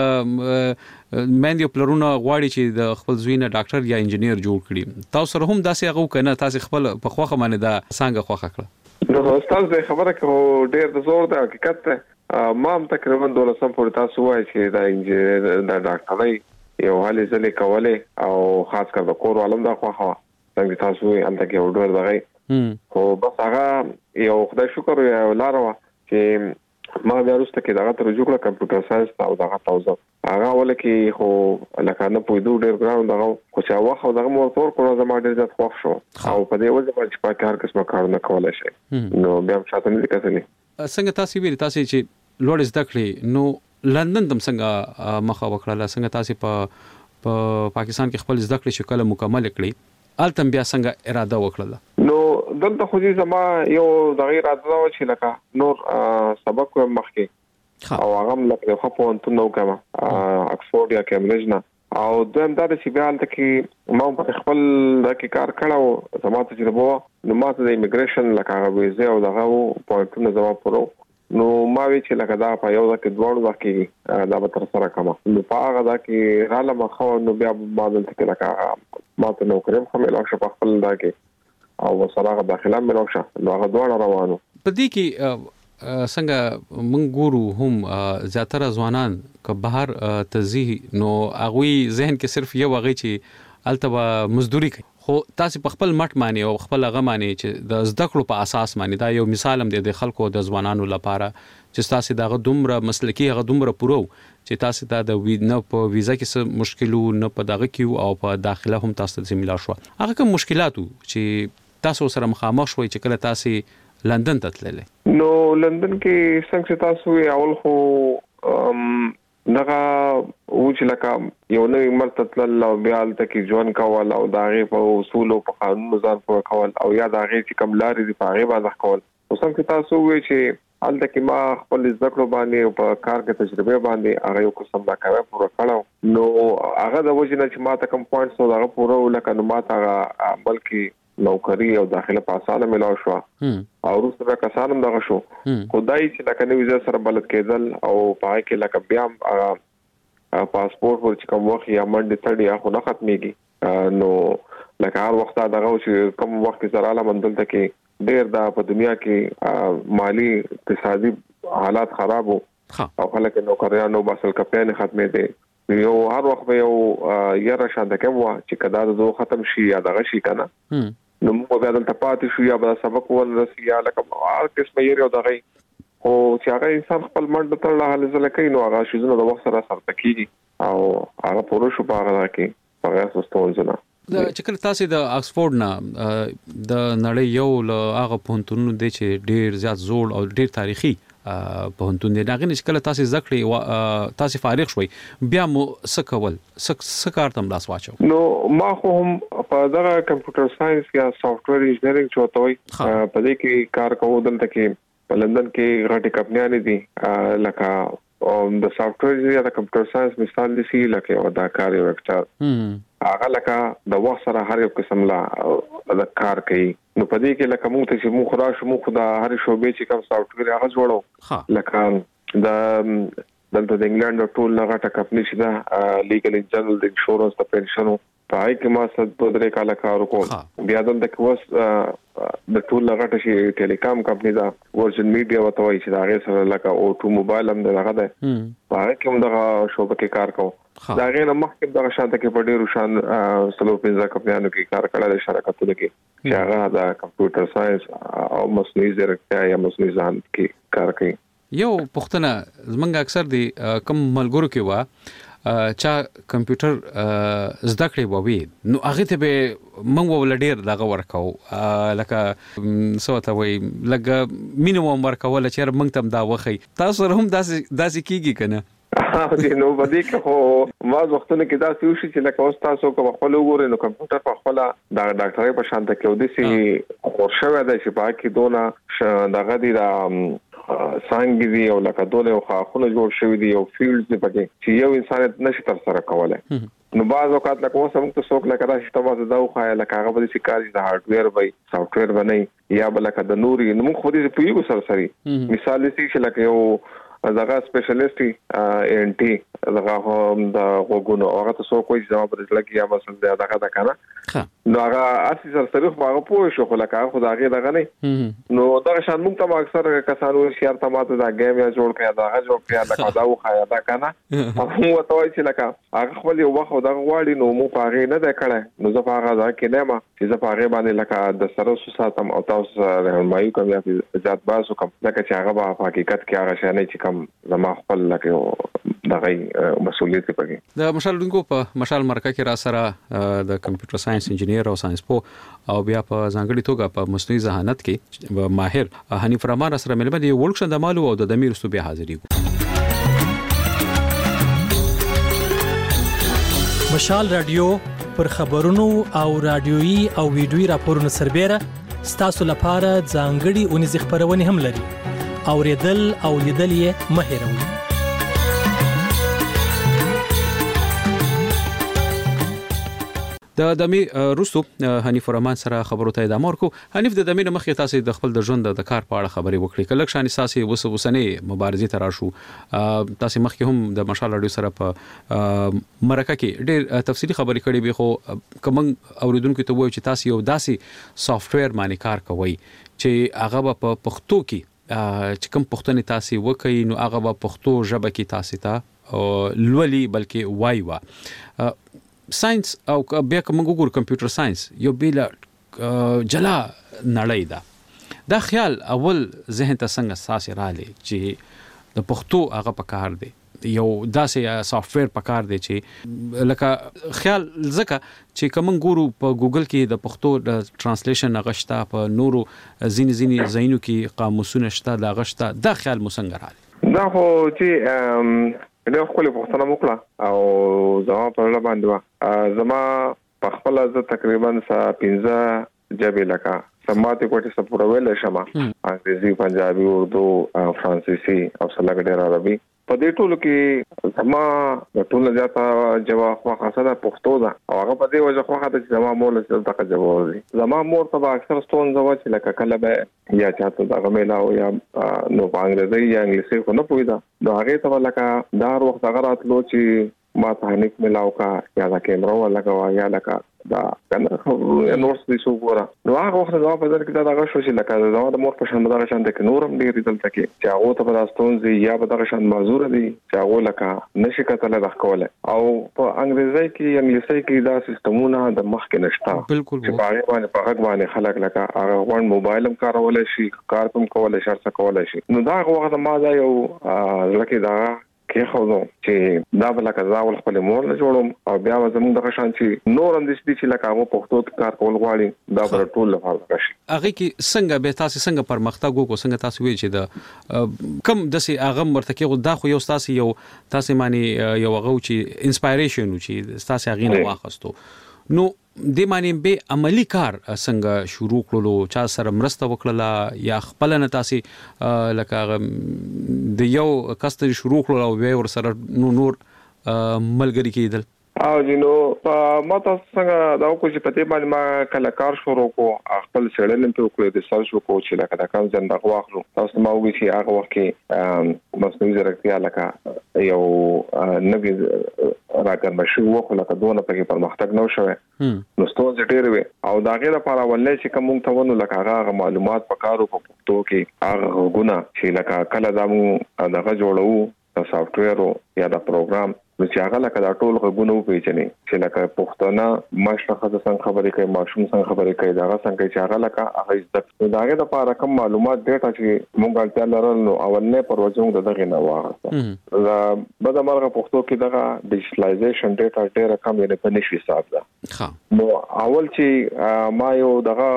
اکثر مېندې پلرونه غواړي چې د خپل زوینه ډاکټر یا انجینیر جوړ کړي تاسو سره هم داسې هغه کنه تاسو خپل په خوخه باندې دا څنګه خوخه کړه. نو استاد د خبره کوم ډیر د زور د حقیقت ما هم تقریبا دولسم پورې تاسو وایي چې دا انجینیر دا ډاکټرۍ یو حالې ځلې کولې او خاص کر د کور عالم دا خوخه څنګه تاسو یې انته کې وډور دغه خو بس هغه یو خدای شکر یو لار و چې ما بیا وروسته کې دغه تر جوړه کمپیوټر ساينس او دغه توزه هغه ولکه خو لکه نه پویدو ډیر ګراوند دغه خو چې واخو دغه موتور کړو زما ډیر ځات خوښ شو او په دې وجه باندې په کار کې څه کار نه کولای شي نو بیا شاته نه کتلې څنګه تاسو ویل تاسو چې لوړ زده کړې نو لندن تم څنګه مخه وکړه څنګه تاسو په په پاکستان کې خپل زده کړې شکل مکمل کړې التم بیا څنګه اراده وکړه نو دلته خو دې زما یو دغه اراده و چې لکه نور سبق مخکې او هغه لکه خو په انت نو کما اکسفورد یا کیمبرج نه او دویم دا چې بیا الته کې ما په خپل د کار کړو زما ته چې وو نو ماته د ایمیګریشن لکه ویزه او دغه پوینټونه زما پرو نو ما وی چې لکه دا په یو ځکه دوړو ځکه دا به تر سره کما نو په هغه ځکه رااله مخه نو بیا ما دلته کې لکه ماته نو کریم خو مې لا شپ خپل دا کې او وسره داخله مې لا شپ نو هغه دوړ روانو په دې کې څنګه مونږ ګورو هم زیاتره ځوانان که بهر تزي نو هغه ذهن کې صرف یو هغه چې التبا مزدوري کوي خو تاسو په خپل مټ معنی او خپل هغه معنی چې د زده کړو په اساس معنی دا یو مثال هم دی د خلکو د ځوانانو لپاره چې تاسو دغه دومره مسلکی هغه دومره پرو چې تاسو ته د نه په ویزا کې څه مشکلو نه په دغه کې او په داخله هم تاسو ته زميلا شو هغه کوم مشکلاتو چې تاسو سره مخامخ شوي چې کله تاسو لندن ته تللې نو لندن کې څنګه تاسو اول خو دغه وچ لکه یو نوې مرتل او بیا الته کې ژوند کول او داغه په اصول او په قانون ځان پوره کول او یا داغه چې کوم لارې دی په هغه باندې کول او څنګه تاسو وی چې الته کې ما خپل ذکر باندې او په کار کې تجربه باندې هغه یو قسم دا کوي پوره کړو نو هغه د وجه نه چې ما ته کوم پوینټس او هغه پوره لکه نو ما ته بلکې نوکری او داخله په اسانه ملاو شو او روسه به کسانم دغه شو خدای چې لکه نو ویزه سره بلد کېدل او پای کې لکه بیا پاسپورت ورچ کوم وخت یا منډه تړي یا خو نه ختميږي نو لکه هر وخت دغه چې کوم وخت سره عالم دلته کې ډېر دا په دنیا کې مالی اقتصادي حالات خراب وو او خلک نوکریانو باسل کپتان ختمې دي یو هر وخت یو یاره شانته کوي چې کدا د دوه ختم شي یا دغه شي کنه نو موږ بیا دلته پاتې شو یا به سبق ولرسي یا لکه هر قسمه یې یو دغه او چې هغه انسان خپل منډه تر له حل زله کوي نو هغه شیزونه د وخت سره سره کیږي او هغه پوره شو په هغه کې هغه سستونځنه د چکر تاسو د آکسفورد نه د نړۍ یو له هغه پونتونو د چې ډیر زیات زوړ او ډیر تاریخي پونتون دی داغه نشکله تاسو ذکرې تاسو فارغ شوي بیا مو سکول سکار تم لاس واچو نو ما خو هم په دغه کمپیوټر ساينس یا سافټویر انجینرینګ چوتوي په دې کې کار کوم دلته کې په لندن کې غټي کمپنیانې دي لکه د سافټویر یا د کمپیوټر ساينس مثال دي سی لکه او دا کار یو وکړه هغه لکه د وخت سره هر یو قسم لا د کار کوي نو په دې کې لکه موږ ته چې موږ خورا شو موږ د هر شوبې چې کوم سافټویر هغه جوړو لکه د دلته د انګلند ټول لغه کمپنی چې دا لیګل جنرال د انشورنس د پنشنو پای کې ما ست په درې کال کار وکړ بیا دلته کې وس د ټول لغه شي ټیلیکام کمپنی دا ورجن میډیا وته وایي چې دا غیر سره لکه او ټو موبایل هم دغه ده پای کې هم دغه شوبې کې کار کوم دا غیر مخکې دغه شانته کې په ډیرو شان سلو پنځه کمپنیانو کې کار کړل شرکتونه کې چې هغه د کمپیوټر ساينس او مصنوعي ځیرکتیا یا مصنوعي ذهن کې کار کوي یو پښتنه زمونږ اکثر دی کم ملګرو کې وا چا کمپیوټر زده کړی ووي نو هغه ته به موږ ول ډیر دغه ورکاو لکه سوته وي لکه مینیمم ورکول چې موږ تم دا وخی تاسو هم داسې داسې کیږي کنه نو باندې که خو ما وختونه کې دا څه شي چې لکه تاسو کوم خپل وګورئ نو کمپیوټر په خپل د ډاکټرۍ په شان ته کې ودی سي خورشوه د شپه کې دونه دغه دی دا څنګه دی او لکه دونه خاخونه جوړ شوی دی او فیلډز دی پکې چې یو انسان نشي تر سره کولای نو بعض اوقات لکه اوس موږ ته څوک لکه راشي تاسو دا خو لکه هغه به سکاري د هارډویر وای سافټویر باندې یا بل لکه د نوري نو خو دې په یو سره سره مثال دې چې لکه یو دغه سپیشلیسټ ان ټي دغه هم د غوګونو هغه تاسو کوی ځواب درلګي یا مثلا دغه د کنه نو هغه اسی سره سره خو هغه پوه شو خو لکه خو دغه دغه نه نو دغه شان موږ ته اکثر کسانو شهر ته ماته دا گیم یا جوړ کړی دا جوړ کړی دا دا خو خیا دا کنه هغه وته چې لکه هغه خپل یو وخت دغه واړی نو مو پاره نه ده کړه نو زه هغه دا کې نه ما چې زه پاره باندې لکه د سره ساتم او تاسو رهنمایي کوم یا ذات باسو کوم لکه چې هغه په حقیقت کې هغه شانه چې کوم زما خپل لکه دغه مسؤلیت پکې د مشال دونکو په مشال مرکه کې را سره د کمپیوټر ساينس انجینیر او ساينس پو او بیا په ځانګړي توګه په مصنوعي ذهانت کې ماهر حنیف رحمان سره ملمه دی ورکشن د مالو او د دمیر صوبې حاضرې مشال رادیو پر خبرونو او رادیويي او ویډیويي راپورونو سربېره ستاسو لپاره ځانګړي اونیز خبرونه هم لري اوریدل او لیدل یې مه هېروئ د دمي روسو حنیف رحمان سره خبرو ته ادامه ورکو حنیف د دمي مخې تاسو د خپل د ژوند د کار په اړه خبرې وکړې کله شان اساسي وسوسنې مبارزې تر شو تاسو مخکې هم د مشال رادیو سره په مرکه کې ډېر تفصیلی خبرې کړې به خو کوم اوریدونکو ته وایي چې تاسو یو داسي سافټویر باندې کار کوئ چې هغه په پښتو کې چې کوم پښتني تاسو وکړي نو هغه په پښتو ژبه کې تاسو ته لولي بلکې وایي وا ساينس او بیا کوم ګور کمپیوټر ساينس یو بیل جلا نړۍ ده دا خیال اول ذهن ته څنګه ساسي رالی چې د پښتو هغه پکار دی یو داسې سافټویر پکار دی چې لکه خیال زکه چې کوم ګورو په ګوګل کې د پښتو د ترانسلیشن غشتا په نورو زین زین زینو کې قاموسونه شته دا غشتا دا خیال مسنګ رالی دا خو چې نو خپل پښتنه وکړه او زما په لاره باندې زما په خپل ز تقریبا پنځه جبه لکه سماعت کوټه سپورا ویل شمه انګریزي پنجابي اردو فرانسیسي او سلګ ډیر عربي په دې ټولو کې زما د ټولو زیاته جواب خو خاصه د پښتو ده او هغه په دې وجه خو خاطر چې زما مور له څه جواب دي زما مور ته اکثر ستون زوا چې لکه کله به یا چاته دا غمیلا او یا نو انګریزي یا انګلیسي خو نه پوهیدا نو هغه ته لکه دار وخت هغه راتلو چې ما ته هنیک ملاو کا یا دا کیمرا ولا کا یا لکه دا کنه نور څه شو ګوره نو هغه وخت دا په ځل کې دا هغه شو چې لکه دا د مور په شان دغه شان د نورم ډیر دلته کې چې هغه ته په داستون زی یا په دغه شان معذور دي چې هغه لکه نشي کتل د کوله او په انګریزي کې انګلیسي کې دا سیستمونه د مخ کې نشته بالکل چې باغ باندې په هغه باندې خلک لکه هغه ون موبایل هم کارول شي کار هم کول شي څه کول شي نو دا هغه وخت ما دا یو لکه دا کې خو نو چې دا بل کزا ول خپل مور نه جوړم او بیا زموږ د شان چې نور هم د دې چې لکه هغه پښتو کار کول غواړي دا پر ټول لپاره راشي هغه کې څنګه به تاسو څنګه پرمختګ وکړو څنګه تاسو وی چې د کم د سي هغه مرتکه دا خو یو تاسو یو تاسو معنی یو هغه چې انسپایریشن چې تاسو هغه نه واخستو نو د معنی به عملی کار څنګه شروع کړلو چا سره مرسته وکړه یا خپل نه تاسو لکه د یو کستر شروع کړلو او ور سره نو نور ملګری کېدل او جنو ما تاسو څنګه دا کو چې پته باندې ما کله کار شروع کو خپل سړل په کوې د سر شو کو چې لکه دا کم ځنده غواخلو تاسو ما وګورئ چې هغه وخت کې مصنوعي ځیرکتیا لکه یو نوې راګرم شو وکړه لکه دونه په پرمختګ نو شوه نو ستاسو ډېر وي او دا غیر لپاره ولې چې کوم ته ونه لکه هغه معلومات پکارو په پښتو کې هغه غونه چې لکه کله دا مو دغه جوړو د سافټویر یا د پروګرام نو چې هغه لکه دا ټول غوونه پیژنې چې لکه پښتانه مشرخه د څنګه خبرې کوي ماشوم څنګه خبرې کوي دا څنګه چې هغه لکه هغه عزت دا غیر لپاره کوم معلومات ډیټا چې مونږ اړتیا لرل نو اول نه پروژه دغه نه واغسته دا بده مرغه پښتو کې دغه ډیجیټلایزیشن ډیټا ډیره کم نه په نشي حساب ده نو اول چې ما یو دغه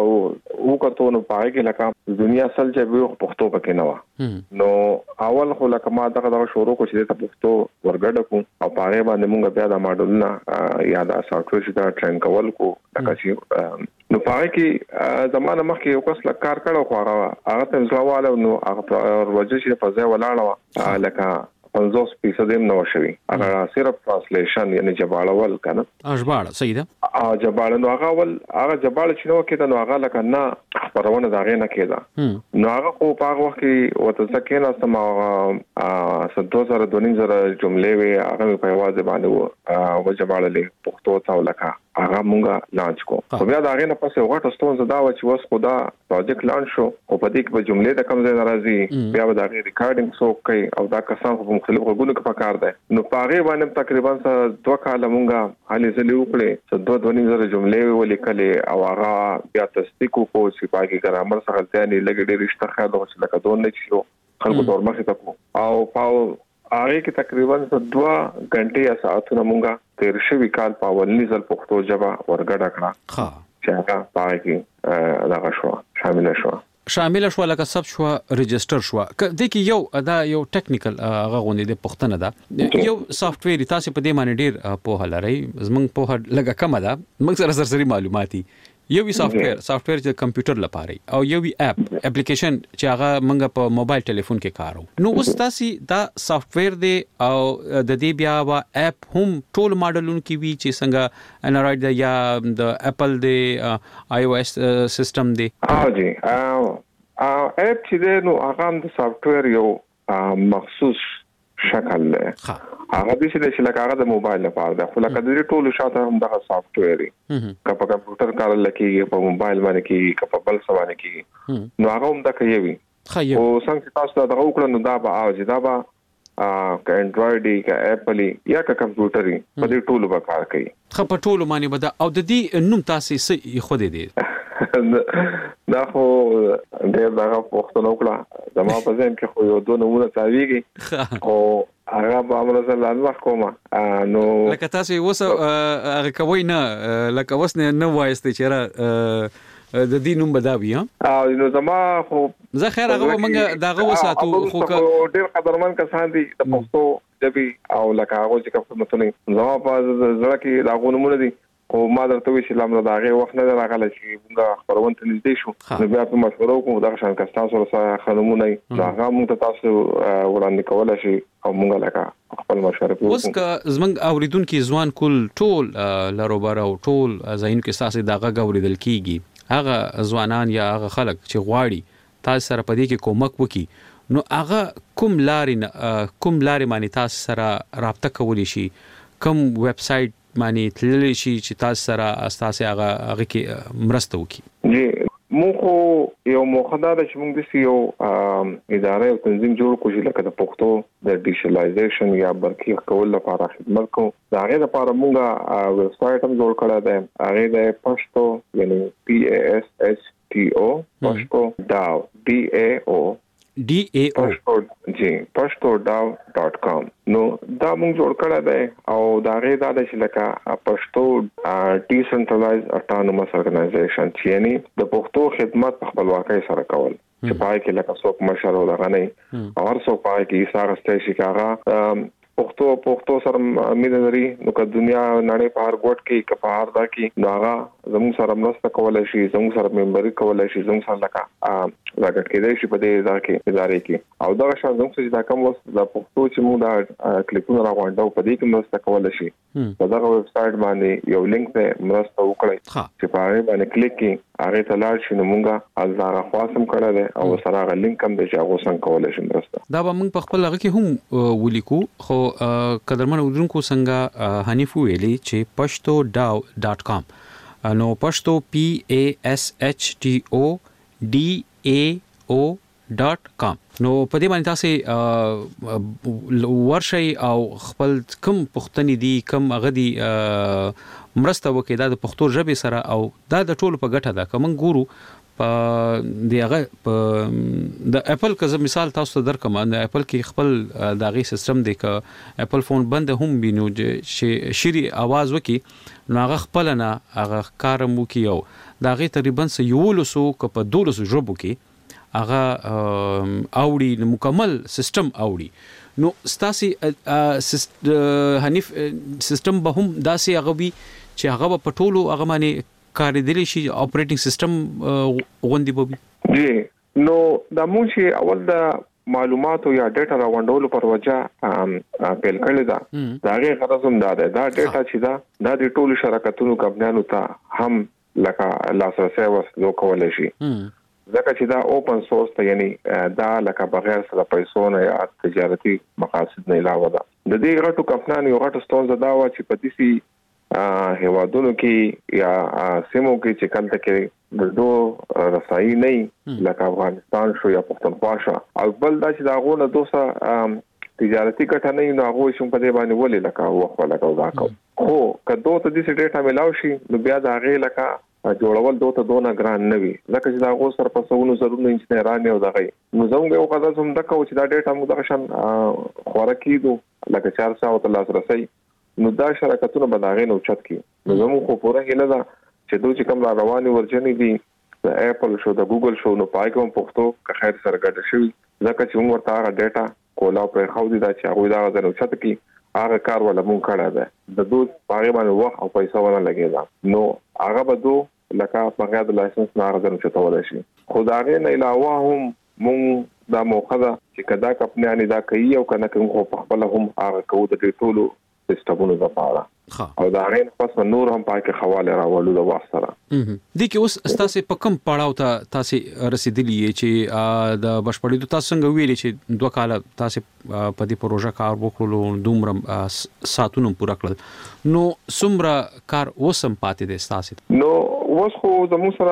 وکړو نو پاره کې لکه دنیا سل چې به پښتو پکې نه و نو اول خو لکه ما دغه دغه شروع کو چې د پښتو ورګډ او پاره باندې موږ بیا د ماډلونه یا د سافټویر چې دا ټرین کول کو لکه چې نو پاره کې زمانه مخکې یو کس کار کړو خو هغه هغه ته ځواله نو هغه ورځ چې په ځای ولاړو لکه پنځوس فیصد هم نو شوی هغه صرف ترانسلیشن یعنی جباړول کنه اجباړه صحیح ده ا جباړه نو هغه ول هغه جباړه چې نو کېده نو هغه لکه نه خبرونه دا غي نه کېده نو هغه خو په هغه وخت کې وته ځکه نه سم ا سدو زره دونیم زره جملې وي هغه په واځ باندې و او جباړلې پښتو ته ولکه هغه مونږه لانچ کو خو بیا دا غي نه پسې وغټ ستون زدا و چې وس خدا پروجیکټ لانچ شو او په دې کې به جملې د کم ځای ناراضي بیا به دا غي ریکارډینګ سو کوي او دا کسان په مختلفو غوږونو کې پکار دی نو پاره باندې تقریبا دوه کال مونږه حالي زلي وکړي څه دوه دونیم زره جملې ولیکلې او هغه بیا تصدیق کو چې پاکي ګرامر څخه ځانې لګې ډېر رښتیا خاله چې لکه دون نه شو خلکو تور مخې تکو او پاو هغه کې تقریبا دوه غنټې یا ساعتونه مونږه تیر شوی کال په ولني ځل پښتو ژبه ورګډه کړه ها چې هغه پاره کې دا شو شامل شو شامل شو لکه سب شو ريجستره شو د کې یو دا یو ټیکنیکل هغه غونډې د پښتنه ده یو سافټویر تاسو په دې معنی ډیر په لری زمنګ په لګه کم ده موږ سره سرسري معلوماتي یو وی سافټویر سافټویر چې کمپیوټر لپاره او یو وی اپ اپلیکیشن چې هغه موږ په موبایل ټلیفون کې کارو نو اوس تاسو دا سافټویر دی او د دې بیا وا اپ هم ټول ماډلون کې وی چې څنګه انډراید دی یا د اپل دی آی او اس سیستم دی ها جی ا اپ چې دی نو هغه د سافټویر یو مخصوص شکل له هغه د چې لکه هغه د موبایل لپاره ده خو لکه د ټولو شاته هم دغه سافټویر که په کمپیوټر کار لکه په موبایل باندې کې که په بل څه باندې کې نو هغه هم د کوي او څنګه تاسو دا وکړو نو دا به او دا به که انډراید که اپل یا که کمپیوټر په دې ټولو به کار کوي خو په ټولو باندې به او د دې نوم تاسو یې خو دې دا خو ډېر دا پښتنو کړه زما په ځین کې خو یو دوه نمونه تاویږي خو هغه به امر زه لاندې وخت کوم نو لکه تاسو اوس هغه کوي نه لکه اوس نه نو وایسته چې د دې نوم بداوی ها او نو زما خو زه خیر هغه مونږ داغه وساتو خو ډېر قدرمن کسان دي د پښتو دبي او لکه هغه چې کوم متونه زما په زړه کې دا غوونه دي او ما درته وی چې لامل دا غي وخت نه راغله چې موږ خبرونه نږدې شو نو بیا په مشوره کوم دا شان کسان سره خلمونه دا هغه موږ تاسو وړاندې کولای شي او موږ لکه خپل مشوره کوو اوس که زمنګ اوریدونکو ځوان کول ټول لروبر او ټول ځاین کې ساسي داغه اوریدل کیږي هغه ځوانان یا هغه خلک چې غواړي تاسو سره پدې کې کومک وکي نو هغه کوم لارې کوم لارې باندې تاسو سره رابطه کولی شي کوم ویب سټ معنی تللی شي چې تاسو سره اساسي هغه هغه کې مرسته وکړي؟ جی مونږ یو موخه ده چې موږ د یو ادارې او تنظیم جوړ کړو چې لکه د پښتو د ډیجیټلایزیشن یا برقي کول لپاره خدمت کوو. دا غي لپاره موږ ویب سټ هم جوړ کړی دی. هغه د پښتو یعنی پی ا اس ایچ ټي او پښتو داو ډي ا او ډي ا او پښتو جی پښتو داو ډاٹ کام. نو دا موږ جوړ کړی دی او دا غي دا چې لکه پښتو ډیسنټرلایز اټانومس ارګنایزیشن چې یعنی د پښتو خدمت په خپلواکۍ سره کول چې پای کې لکه څوک مشر ولغنی او هر څوک پای کې ایثار استای شي کاغه پښتو پښتو سره مینه لري. نو که دنیا نړۍ په هر ګوټ کې کپار دا کې نو هغه زموږ سره مرسته کولای شي، زموږ سره ممبري کولای شي، زموږ سره لکه راګټ کېدای شي په دې ځای کې ادارې کې. او دا شان زموږ چې دا کوم وس د پښتو چې موږ دا کلیپونه راغونډو په دې کې مرسته کولای شي. په دا ویب سټ باندې یو لینک ته مرسته وکړئ چې په هغه باندې کلیک کړئ، هغه ته لاړ شئ. نو موږ ازاره خاصم کړل دي او سره هغه لینک هم د هغه څنګه کولای شي مرسته. دا به موږ په خپل هغه کې هم ولیکو. خو قدرمن اودونکو څنګه حنیف ویلي چې پښتو داو ډاٹ کام نو پښتو پی ا اس ایچ ټي او ډي ا او ډاٹ کام. نو په دې باندې تاسو ورشي او خپل کم پښتني دي کم هغه دي مرسته وکړي دا د پښتو ژبې سره او دا د ټولو په ګټه ده. کوم ګورو په دغه په د اپل کزه مثال تاسو ته درکم. د اپل کې خپل دغه سیستم دی ک اپل فون بند هم بینو چې شری आवाज وکي نو هغه خپل نه هغه کارم وکي او دغه تقریبا یولسو ک په دولسو ژبو کې هغه اوړي مکمل سیستم اوړي. نو ستاسي حنیف سیستم به هم داسې هغه وي چې هغه په ټولو هغه باندې کاریدلی شي اپریټینګ سیستم غوندي بوبي. جی نو د مونږ اول د معلوماتو یا ډیټا راوندولو پر وجه پیل کړل دا داغه غرض هم دا ده دا ډیټا چې دا د ټولو شرکتونو کمپنیانو ته هم لکه لاسرسي وسلو کولای شي ځکه چې دا اوپن سورس ته یعنی دا لکه بغیر سره پیسو نه یا تجارتي مقاصد نه علاوه ده. د دې غټو کمپنیانو یو غټ ستونزه دا و چې په دې هیوادونو کې یا سیمو کې چې کله کې د دوه رسایي نه لکه افغانستان شو یا پښتونخوا شو او بل دا چې دا غوونه دوسه تجارتي ګټه نه نو هغه شوم په دې باندې ولې لکه وخت لکه وکاو. خو کله ته دې ډیټا ملاوي شي نو بیا دا غي لکه جوړول دوته دونه ګران نه وي ځکه چې دا غو سر په سونو ضروري انجنیران او دغه نو زموږ یو قضا زم دکو چې دا ډیټا موږ دغه شان خوره کیدو لکه چار سو ته لاسرسي نو دا شرکتونه بداغې نو چت کی نو زموږ خو پوره هله دا چې دوی کوم را رواني ورجنې دي د اپل شو د ګوګل شو نو پای کوم پښتو که خیر سره ګډ شي ځکه چې موږ ورته هغه ډیټا کولا پر خو دي دا چې هغه دا غوډه چت کی هغه کار ولا مونږ کړه ده د دوی پاره باندې وخت او پیسې ونه لګیدا نو هغه به دو لکه بغیر د لایسنس نه راځي چې تولای شي. خدای نه علاوه هم مونږ دا موخه چې کدا کپنیانی دا کوي او کنه کوم په خپل هم هغه کوو د ټولو سیستمونو لپاره او دا غین پس نور هم پاکه حواله راولو د واسطه دي کې اوس تاسو په کوم پړاو ته تاسو رسیدلی چې د بشپړېدو تاسو څنګه ویلي چې دوه کال تاسو په دې پروژه کار وکړو دومره ساتونو پوره کړل نو څومره کار وسم پاتې دي تاسو نو اوس خو د مو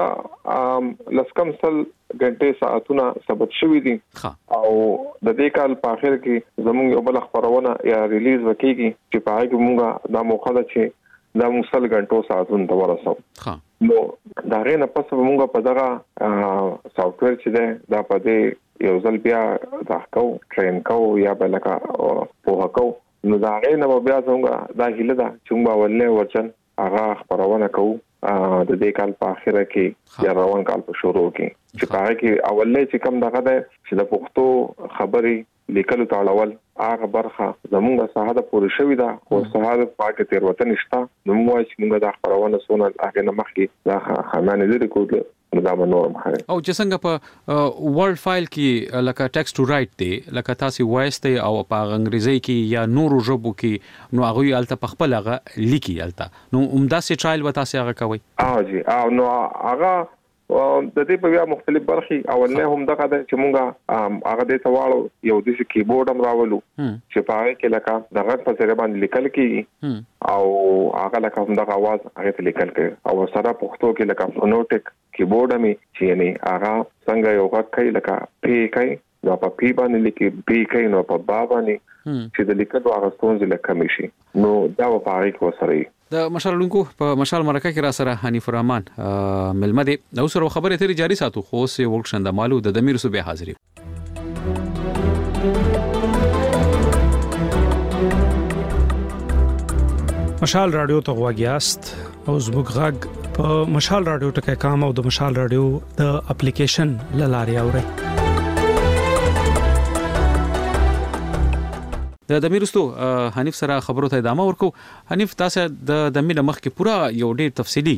سره لسکم سل غنټه ساعتونه ثبت شوې دي او د دې کال په اخر کې زموږ یو بل خبرونه یا ریلیز وکړي چې په هغه موږ دا موخه ده چې دا موږ سل غنټو ساعتونه ته ورسو نو دا غینه پس موږ په دغه سافټویر چې ده دا په دې یو ځل بیا تحقیق ټرین کو یا بلکه په هکو نو دا غینه بیا څنګه دا هله ده چې موږ ولې ورچن هغه خبرونه کوو د دې کال په اخره کې یا روان کال په شروع کې چې پاره کې اولې چې کوم دغه ده چې د پښتو خبري لیکلو تعالول هغه برخه زموږه ساحه پورې شوې ده او ساحه پاکه تیر وطن نشته نو موږ چې موږ د خبرونه سونه هغه نه مخکې دا خمانه لري کوله دا نور مخه او چې څنګه په ورډ فایل کې لکه ټیکست ټو رائټ دی لکه تاسو وایس ته او په انګریزي کې یا نورو ژبو کې نو هغه الته په خپل هغه لیکي الته نو عمده سي ټرایل وتا سي هغه کوي اه جی او نو هغه د دې په بیا مختلف برخې اولنه هم دغه د چې مونږه هغه د تواړو یو د کیبورډ هم راولو چې په هغه کې لکه دغه په ځای باندې لیکل کیږي او هغه لکه هم دغه आवाज هغه ته لیکل کوي او سره پښتو کې لکه فونوټیک کیبورډ می چې یعنی هغه څنګه یو غږ کوي لکه پی کوي نو په پی باندې لیکي بي کوي نو په با باندې چې د لیکلو هغه ستونزې لکه مشي نو دا په هغه کې وسره د مشال لونکو په مشال مرکه کې را سره حنیف الرحمن ملمدي نو سره خبره تری جاری ساتو خو سه ورکشن د مالو د دمیر صوبې حاضرې مشال رادیو ته غواګیاست او زموږ غږ په مشال رادیو ټکي کام او د مشال رادیو د اپلیکیشن لاري اوري د دمیرستو حنیف سره خبرو ته ادامه ورکو. حنیف تاسو د د مینه مخ کې پورا یو ډیر تفصیلی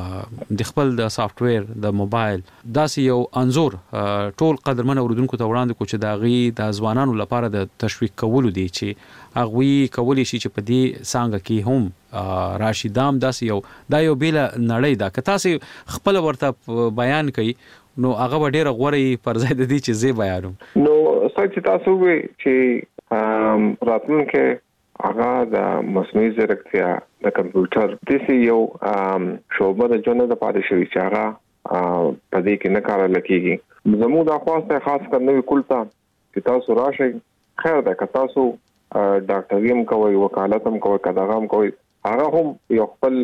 د خپل د سافټ ویر د موبایل داسې یو انزور ټول قدرمن اوردونکو ته وړاندې کو چې دا غي د ځوانانو لپاره د تشویق کولو دی چې هغه کولی شي چې په دې څنګه کې هم راشدام داسې یو دا یو بیل نړۍ دا که تاسو خپل ورته بیان کړئ نو هغه ډیره غوړی پر ځای د دې چې زی بیانوم. نو سچ تاسو وی چې ام راتلونکي هغه د مصنوعي ځیرکتیا د کمپیوټر د سی یو ام شوبه د جون د پاره شوی چې هغه په دې کې نه کار لکېږي. زموږ د خواسته خاص کر نوې کولتا چې تاسو راشي خیر ده که تاسو ډاکټریم کوي وکالت هم کوي کداغم کوي هغه هم یو خپل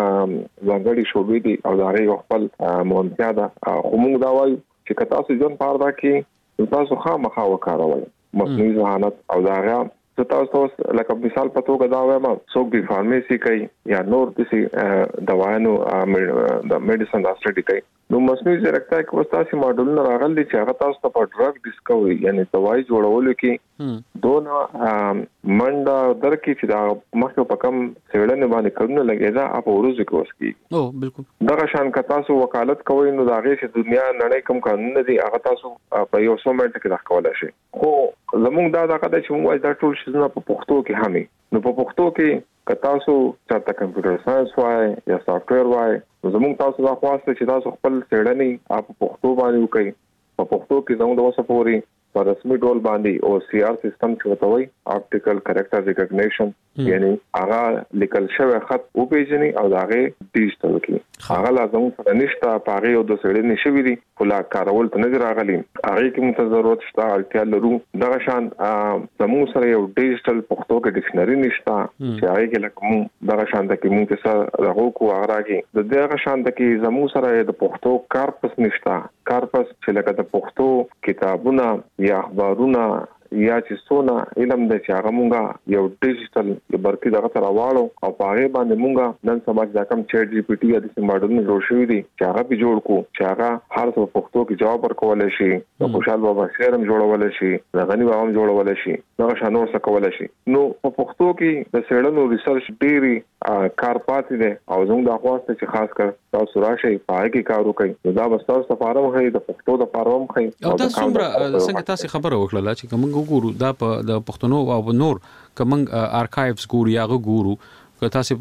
ځانګړي شوبې دي او دا یو خپل مونږه ده خو موږ دا وایو چې که تاسو جون پاره دا کې تاسو خامخا وکاروي مصنوعي ذهانت او دا غا تاسو لکه مثال په توګه دا وایم څوک به فارمیسي کوي یا نور د دوايانو د میډیسن د سټډي کوي نو مصنوعي ځیرکتیا کې وستاسي ماډلونه راغلي چې هغه تاسو ته په ډرګ ډیسکوري یعنی دوايي جوړولو کې دونه منډه درکې چې دا مخکې په کم سیړنه باندې کړنه لګیدا اپ ورځ کې وسکی او بالکل دا شان که تاسو وکالت کوئ نو دا غي چې دنیا نړۍ کوم قانون دي هغه تاسو په یو څو منټ کې راکولای شي خو زموږ دا دا کده چې موږ دا ټول شي نه په پښتو کې همي نو په پښتو کې که تاسو چاته کمپیوټر ساينس وای یا سافټ ویر وای زموږ تاسو دا خواسته چې تاسو خپل څېړنې اپ پښتو باندې وکړئ په پښتو کې زموږ د وسه پوري په رسمي ډول باندې او سی آر سیستم چې وتوي اپټیکل کریکټر ریکګنیشن یعنی هغه لیکل شوی خط او پیژني او داغه ډیجیټل کی هغه لازم سره نشته پاره او د سړي نشوي دي کله کارول ته نه راغلي هغه کې موږ ضرورت شته اړتیا لرو دغه شان زموږ سره یو ډیجیټل پښتو کې ډکشنری نشته چې هغه کې لکه دغه شان د کې موږ سره راغو کو هغه کې د دغه شان د کې زموږ سره د پښتو کارپس نشته کارپس چې لکه د پښتو کتابونه یا اخبارونه یا چې سونه علم د چې هغه مونږه یو ډیجیټل برکی دغه تر واړو او پاره باندې مونږه نن سبا د کم چیټ جی پی ټی یا د سیماډونو جوړ شوی دي چې هغه به جوړ کو چې هغه هر څه پښتو کې جواب ورکول شي د خوشحال بابا شعرم جوړول شي د غنی بابا هم جوړول شي دغه شانو څه کول شي نو په پښتو کې د سیړنو ریسرچ ډيري کار پاتې دي او زموږ د خواسته چې خاص کر تاسو راشي پای کې کار وکړي دا بس تاسو لپاره هم د پښتو لپاره هم خي او تاسو څنګه تاسو خبره وکړه چې کوم ګورو دا په د پښتنو او نور کوم ارکایوز ګورو یا ګورو که تاسو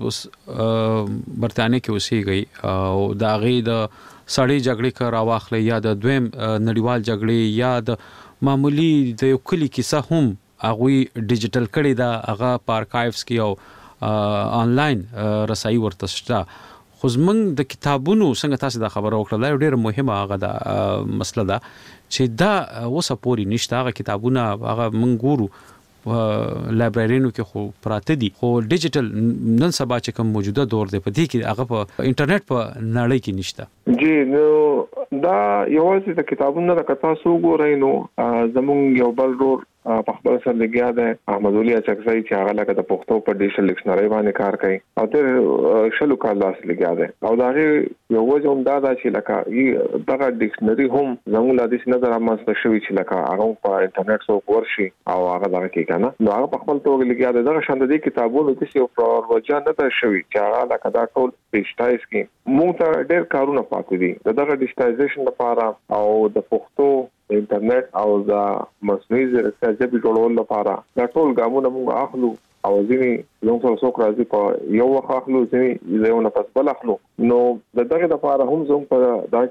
برتانیې کې اوسېږئ او دا غي د سړی جګړې کا راواخلې یا د دویم نړیوال جګړې یا د معمولی د یو کلی کیسه هم هغه ډیجیټل کړي دا هغه په ارکایوز کې او انلاین رسایي ورته شته خو زمنګ د کتابونو څنګه تاسو دا خبره وکړه دا ډیره مهمه هغه د مسله ده چې دا وسه پوری نشته هغه کتابونه هغه مونږ ګورو لایبرریونو کې خو پراته دي خو ډیجیټل نن سبا چې کوم موجوده دور دی په دې کې هغه په انټرنیټ په نړۍ کې نشته جی نو دا یوازې د کتابونو د کتا سو ګورای نو زمونږ یو بل ډور په خپل سره لګیا ده احمد ولي اچکزای چې هغه لکه د پښتو په ډیجیټل ډکشنری باندې کار کوي او تر شلو کال لاس لګیا ده او دا یو وجه هم دا ده چې لکه دغه ډکشنری هم زموږ لا د نظر امسته شوی چې لکه هغه په انټرنیټ سو ورشي او هغه دغه کې کنه نو هغه په خپل توګه لګیا ده دغه شاند دي کتابونو کې یو پروژه نه ده شوی چې هغه لکه دا ټول ډیجیټایز کی موږ ته ډېر کارونه پاتې دي دغه ډیجیټایزیشن لپاره او د پښتو انټرنیټ او د مصنوعي ځیرکتیا ژبې جوړولو لپاره دا ټول ګامونه موږ اخلو او ځینې زموږ سره څوک راځي په یو وخت اخلو ځینې یو نه پس بل اخلو نو د دغه لپاره هم زموږ په دا کې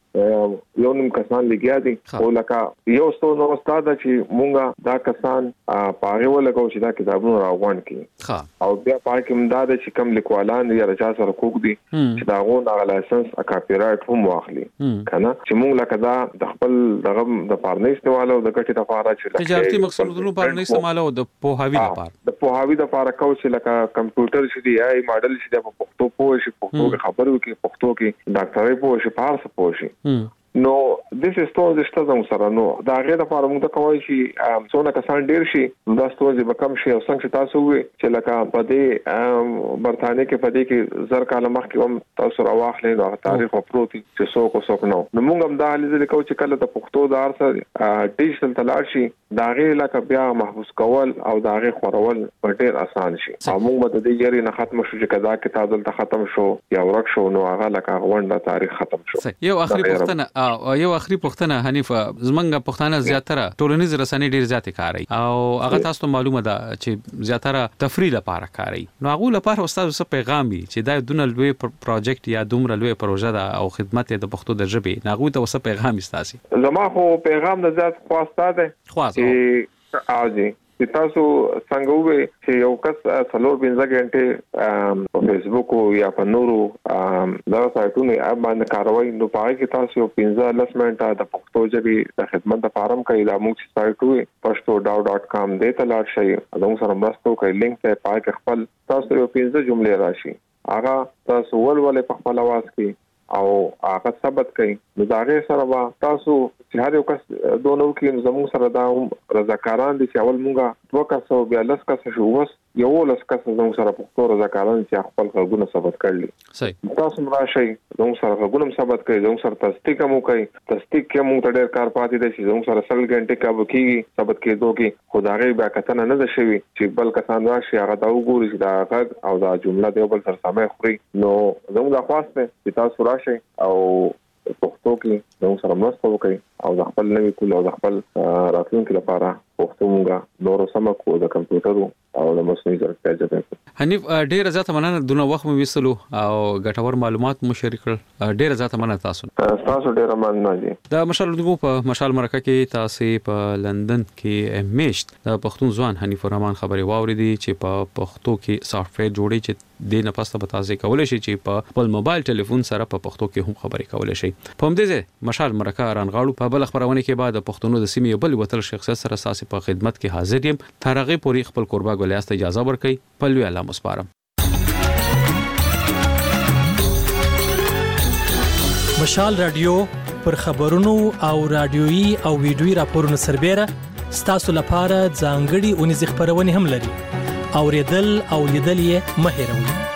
یو نیم کسان لګیا دي او لکه یو څو نو استاد چې مونږه دا کسان پاره ولګو چې دا کتابونه راوړل کی او بیا پای کې مداد چې کم لیکوالان یا رچا سره کوک دي چې دا غو دا لایسنس ا کاپی رائټ هم واخلي کنه چې مونږ لکه دا د خپل دغه د پارنې استعمالو د ګټې لپاره چې تجارتي مقصدونو پارنې استعمالو د پوهاوی لپاره د پوهاوی لپاره کو چې لکه کمپیوټر چې دی آی ماډل چې د پښتو پوه شي پښتو کې خبرو کې پښتو کې ډاکټرۍ پوه شي فارس پوه شي نو د څه ستو د شته سره نو دا غیر لپاره موږ ته کوي چې څونه کسان ډیر شي دا ستوځي به کم شي او څنګه تاسو وي چې لکه په دې برتانیې کې په دې کې زر کاله مخکې هم تاسو راوخلې نو تاریخ او پروتي چې څوک څوک نو نو موږ هم دا حالې د کوي چې کله د پښتو د ارسه ډیجیټل تلار شي دا غیر لکه بیا محفوظ کول او دا غیر خورول ډیر آسان شي او موږ د دې یاري نه ختم شو چې کدا کتاب دلته ختم شو یا ورک شو نو هغه لکه غونډه تاریخ ختم شو یو اخري پوښتنه او یو اخري پوښتنه حنیف زمنګ پښتانه زیاتره ټولنیز رسنۍ ډیر زیات کاروي او هغه تاسو ته معلومه ده چې زیاتره تفریح لپاره کاروي نو هغه لپاره استاد څه پیغام وي چې دا دونه لوی پروجیکټ یا دومره لوی پروژه ده او خدمت د پښتو د ژبې هغه ته څه پیغام استاسي زما خو پیغام د زیات خواسته ده چې اوځي چې تاسو څنګه وې چې یو کس څلور پنځه غنټه په فیسبوک او یا په نورو دا سایټونو باندې کاروي نو پای کې تاسو پنځه لس منټه د پښتو ژبې د خدمت د فارم کوي د موږ سایټ وي پښتو ډاو ډاټ کام دې ته لاړ شئ او موږ سره مرسته کوي لینک ته پای کې خپل تاسو یو پنځه جملې راشي هغه تاسو ول ول په خپل आवाज کې او هغه ثبت کړئ نو دا غي سره تاسو چې هر یو کس دونو کې زموږ سره دا رضاکاران دي چې اول مونږه دوه کسو بیا لس کس شو وس یو لس کس زموږ سره پښتو رضاکاران چې خپل غوونه ثبت کړل صحیح تاسو راشئ زموږ سره غوونه ثبت کړئ زموږ سره تصدیق مو کوي تصدیق کې مونږ ته ډېر کار پاتې دي چې زموږ سره سل غنټه کا وکیږي ثبت کېدو کې خدای بیا کتنه نه ده شوی چې بل کسان راشي هغه دا وګوري چې دا غږ او دا جمله دی بل سره سمه خوري نو زموږ د خواسته چې تاسو راشئ او پښتو کې نو سره مرسته وکړي او د خپل نوي کول او د خپل راتلونکي لپاره پښتو مونږه نور سم کو د کمپیوټر او د مصنوعي ځیرکتیا ژبه. حنیف ډیر زیاته مننه دونه وخت مو وسلو او ګټور معلومات مو شریک کړل ډیر زیاته مننه تاسو. تاسو ډیر مننه دي. د مشال دغه په مشال مرکه کې تاسو په لندن کې میشت د پښتون ځوان حنیف الرحمن خبري واوریدي چې په پښتو کې سافټویر جوړي چې د نه پاسته به تاسو کولای شئ چې په خپل موبایل ټلیفون سره په پښتو کې هم خبري کولای شئ. په همدې ځای مشال مرکه رانغاړو په بل خبرونه کې بعد پښتونو د سیمې بل وتل شخصیت سره اساسي په خدمت کې حاضر یم ترغه پوری خپل قربا ګلیاست اجازه ورکړي په لوی الله مسپارم. مشال رادیو پر خبرونو او رادیوي او ویډیوي راپورونو سربېره ستاسو لپاره ځانګړي اونیز خبرونه هم لري. اوریدل او لیدل یې مه هېروئ.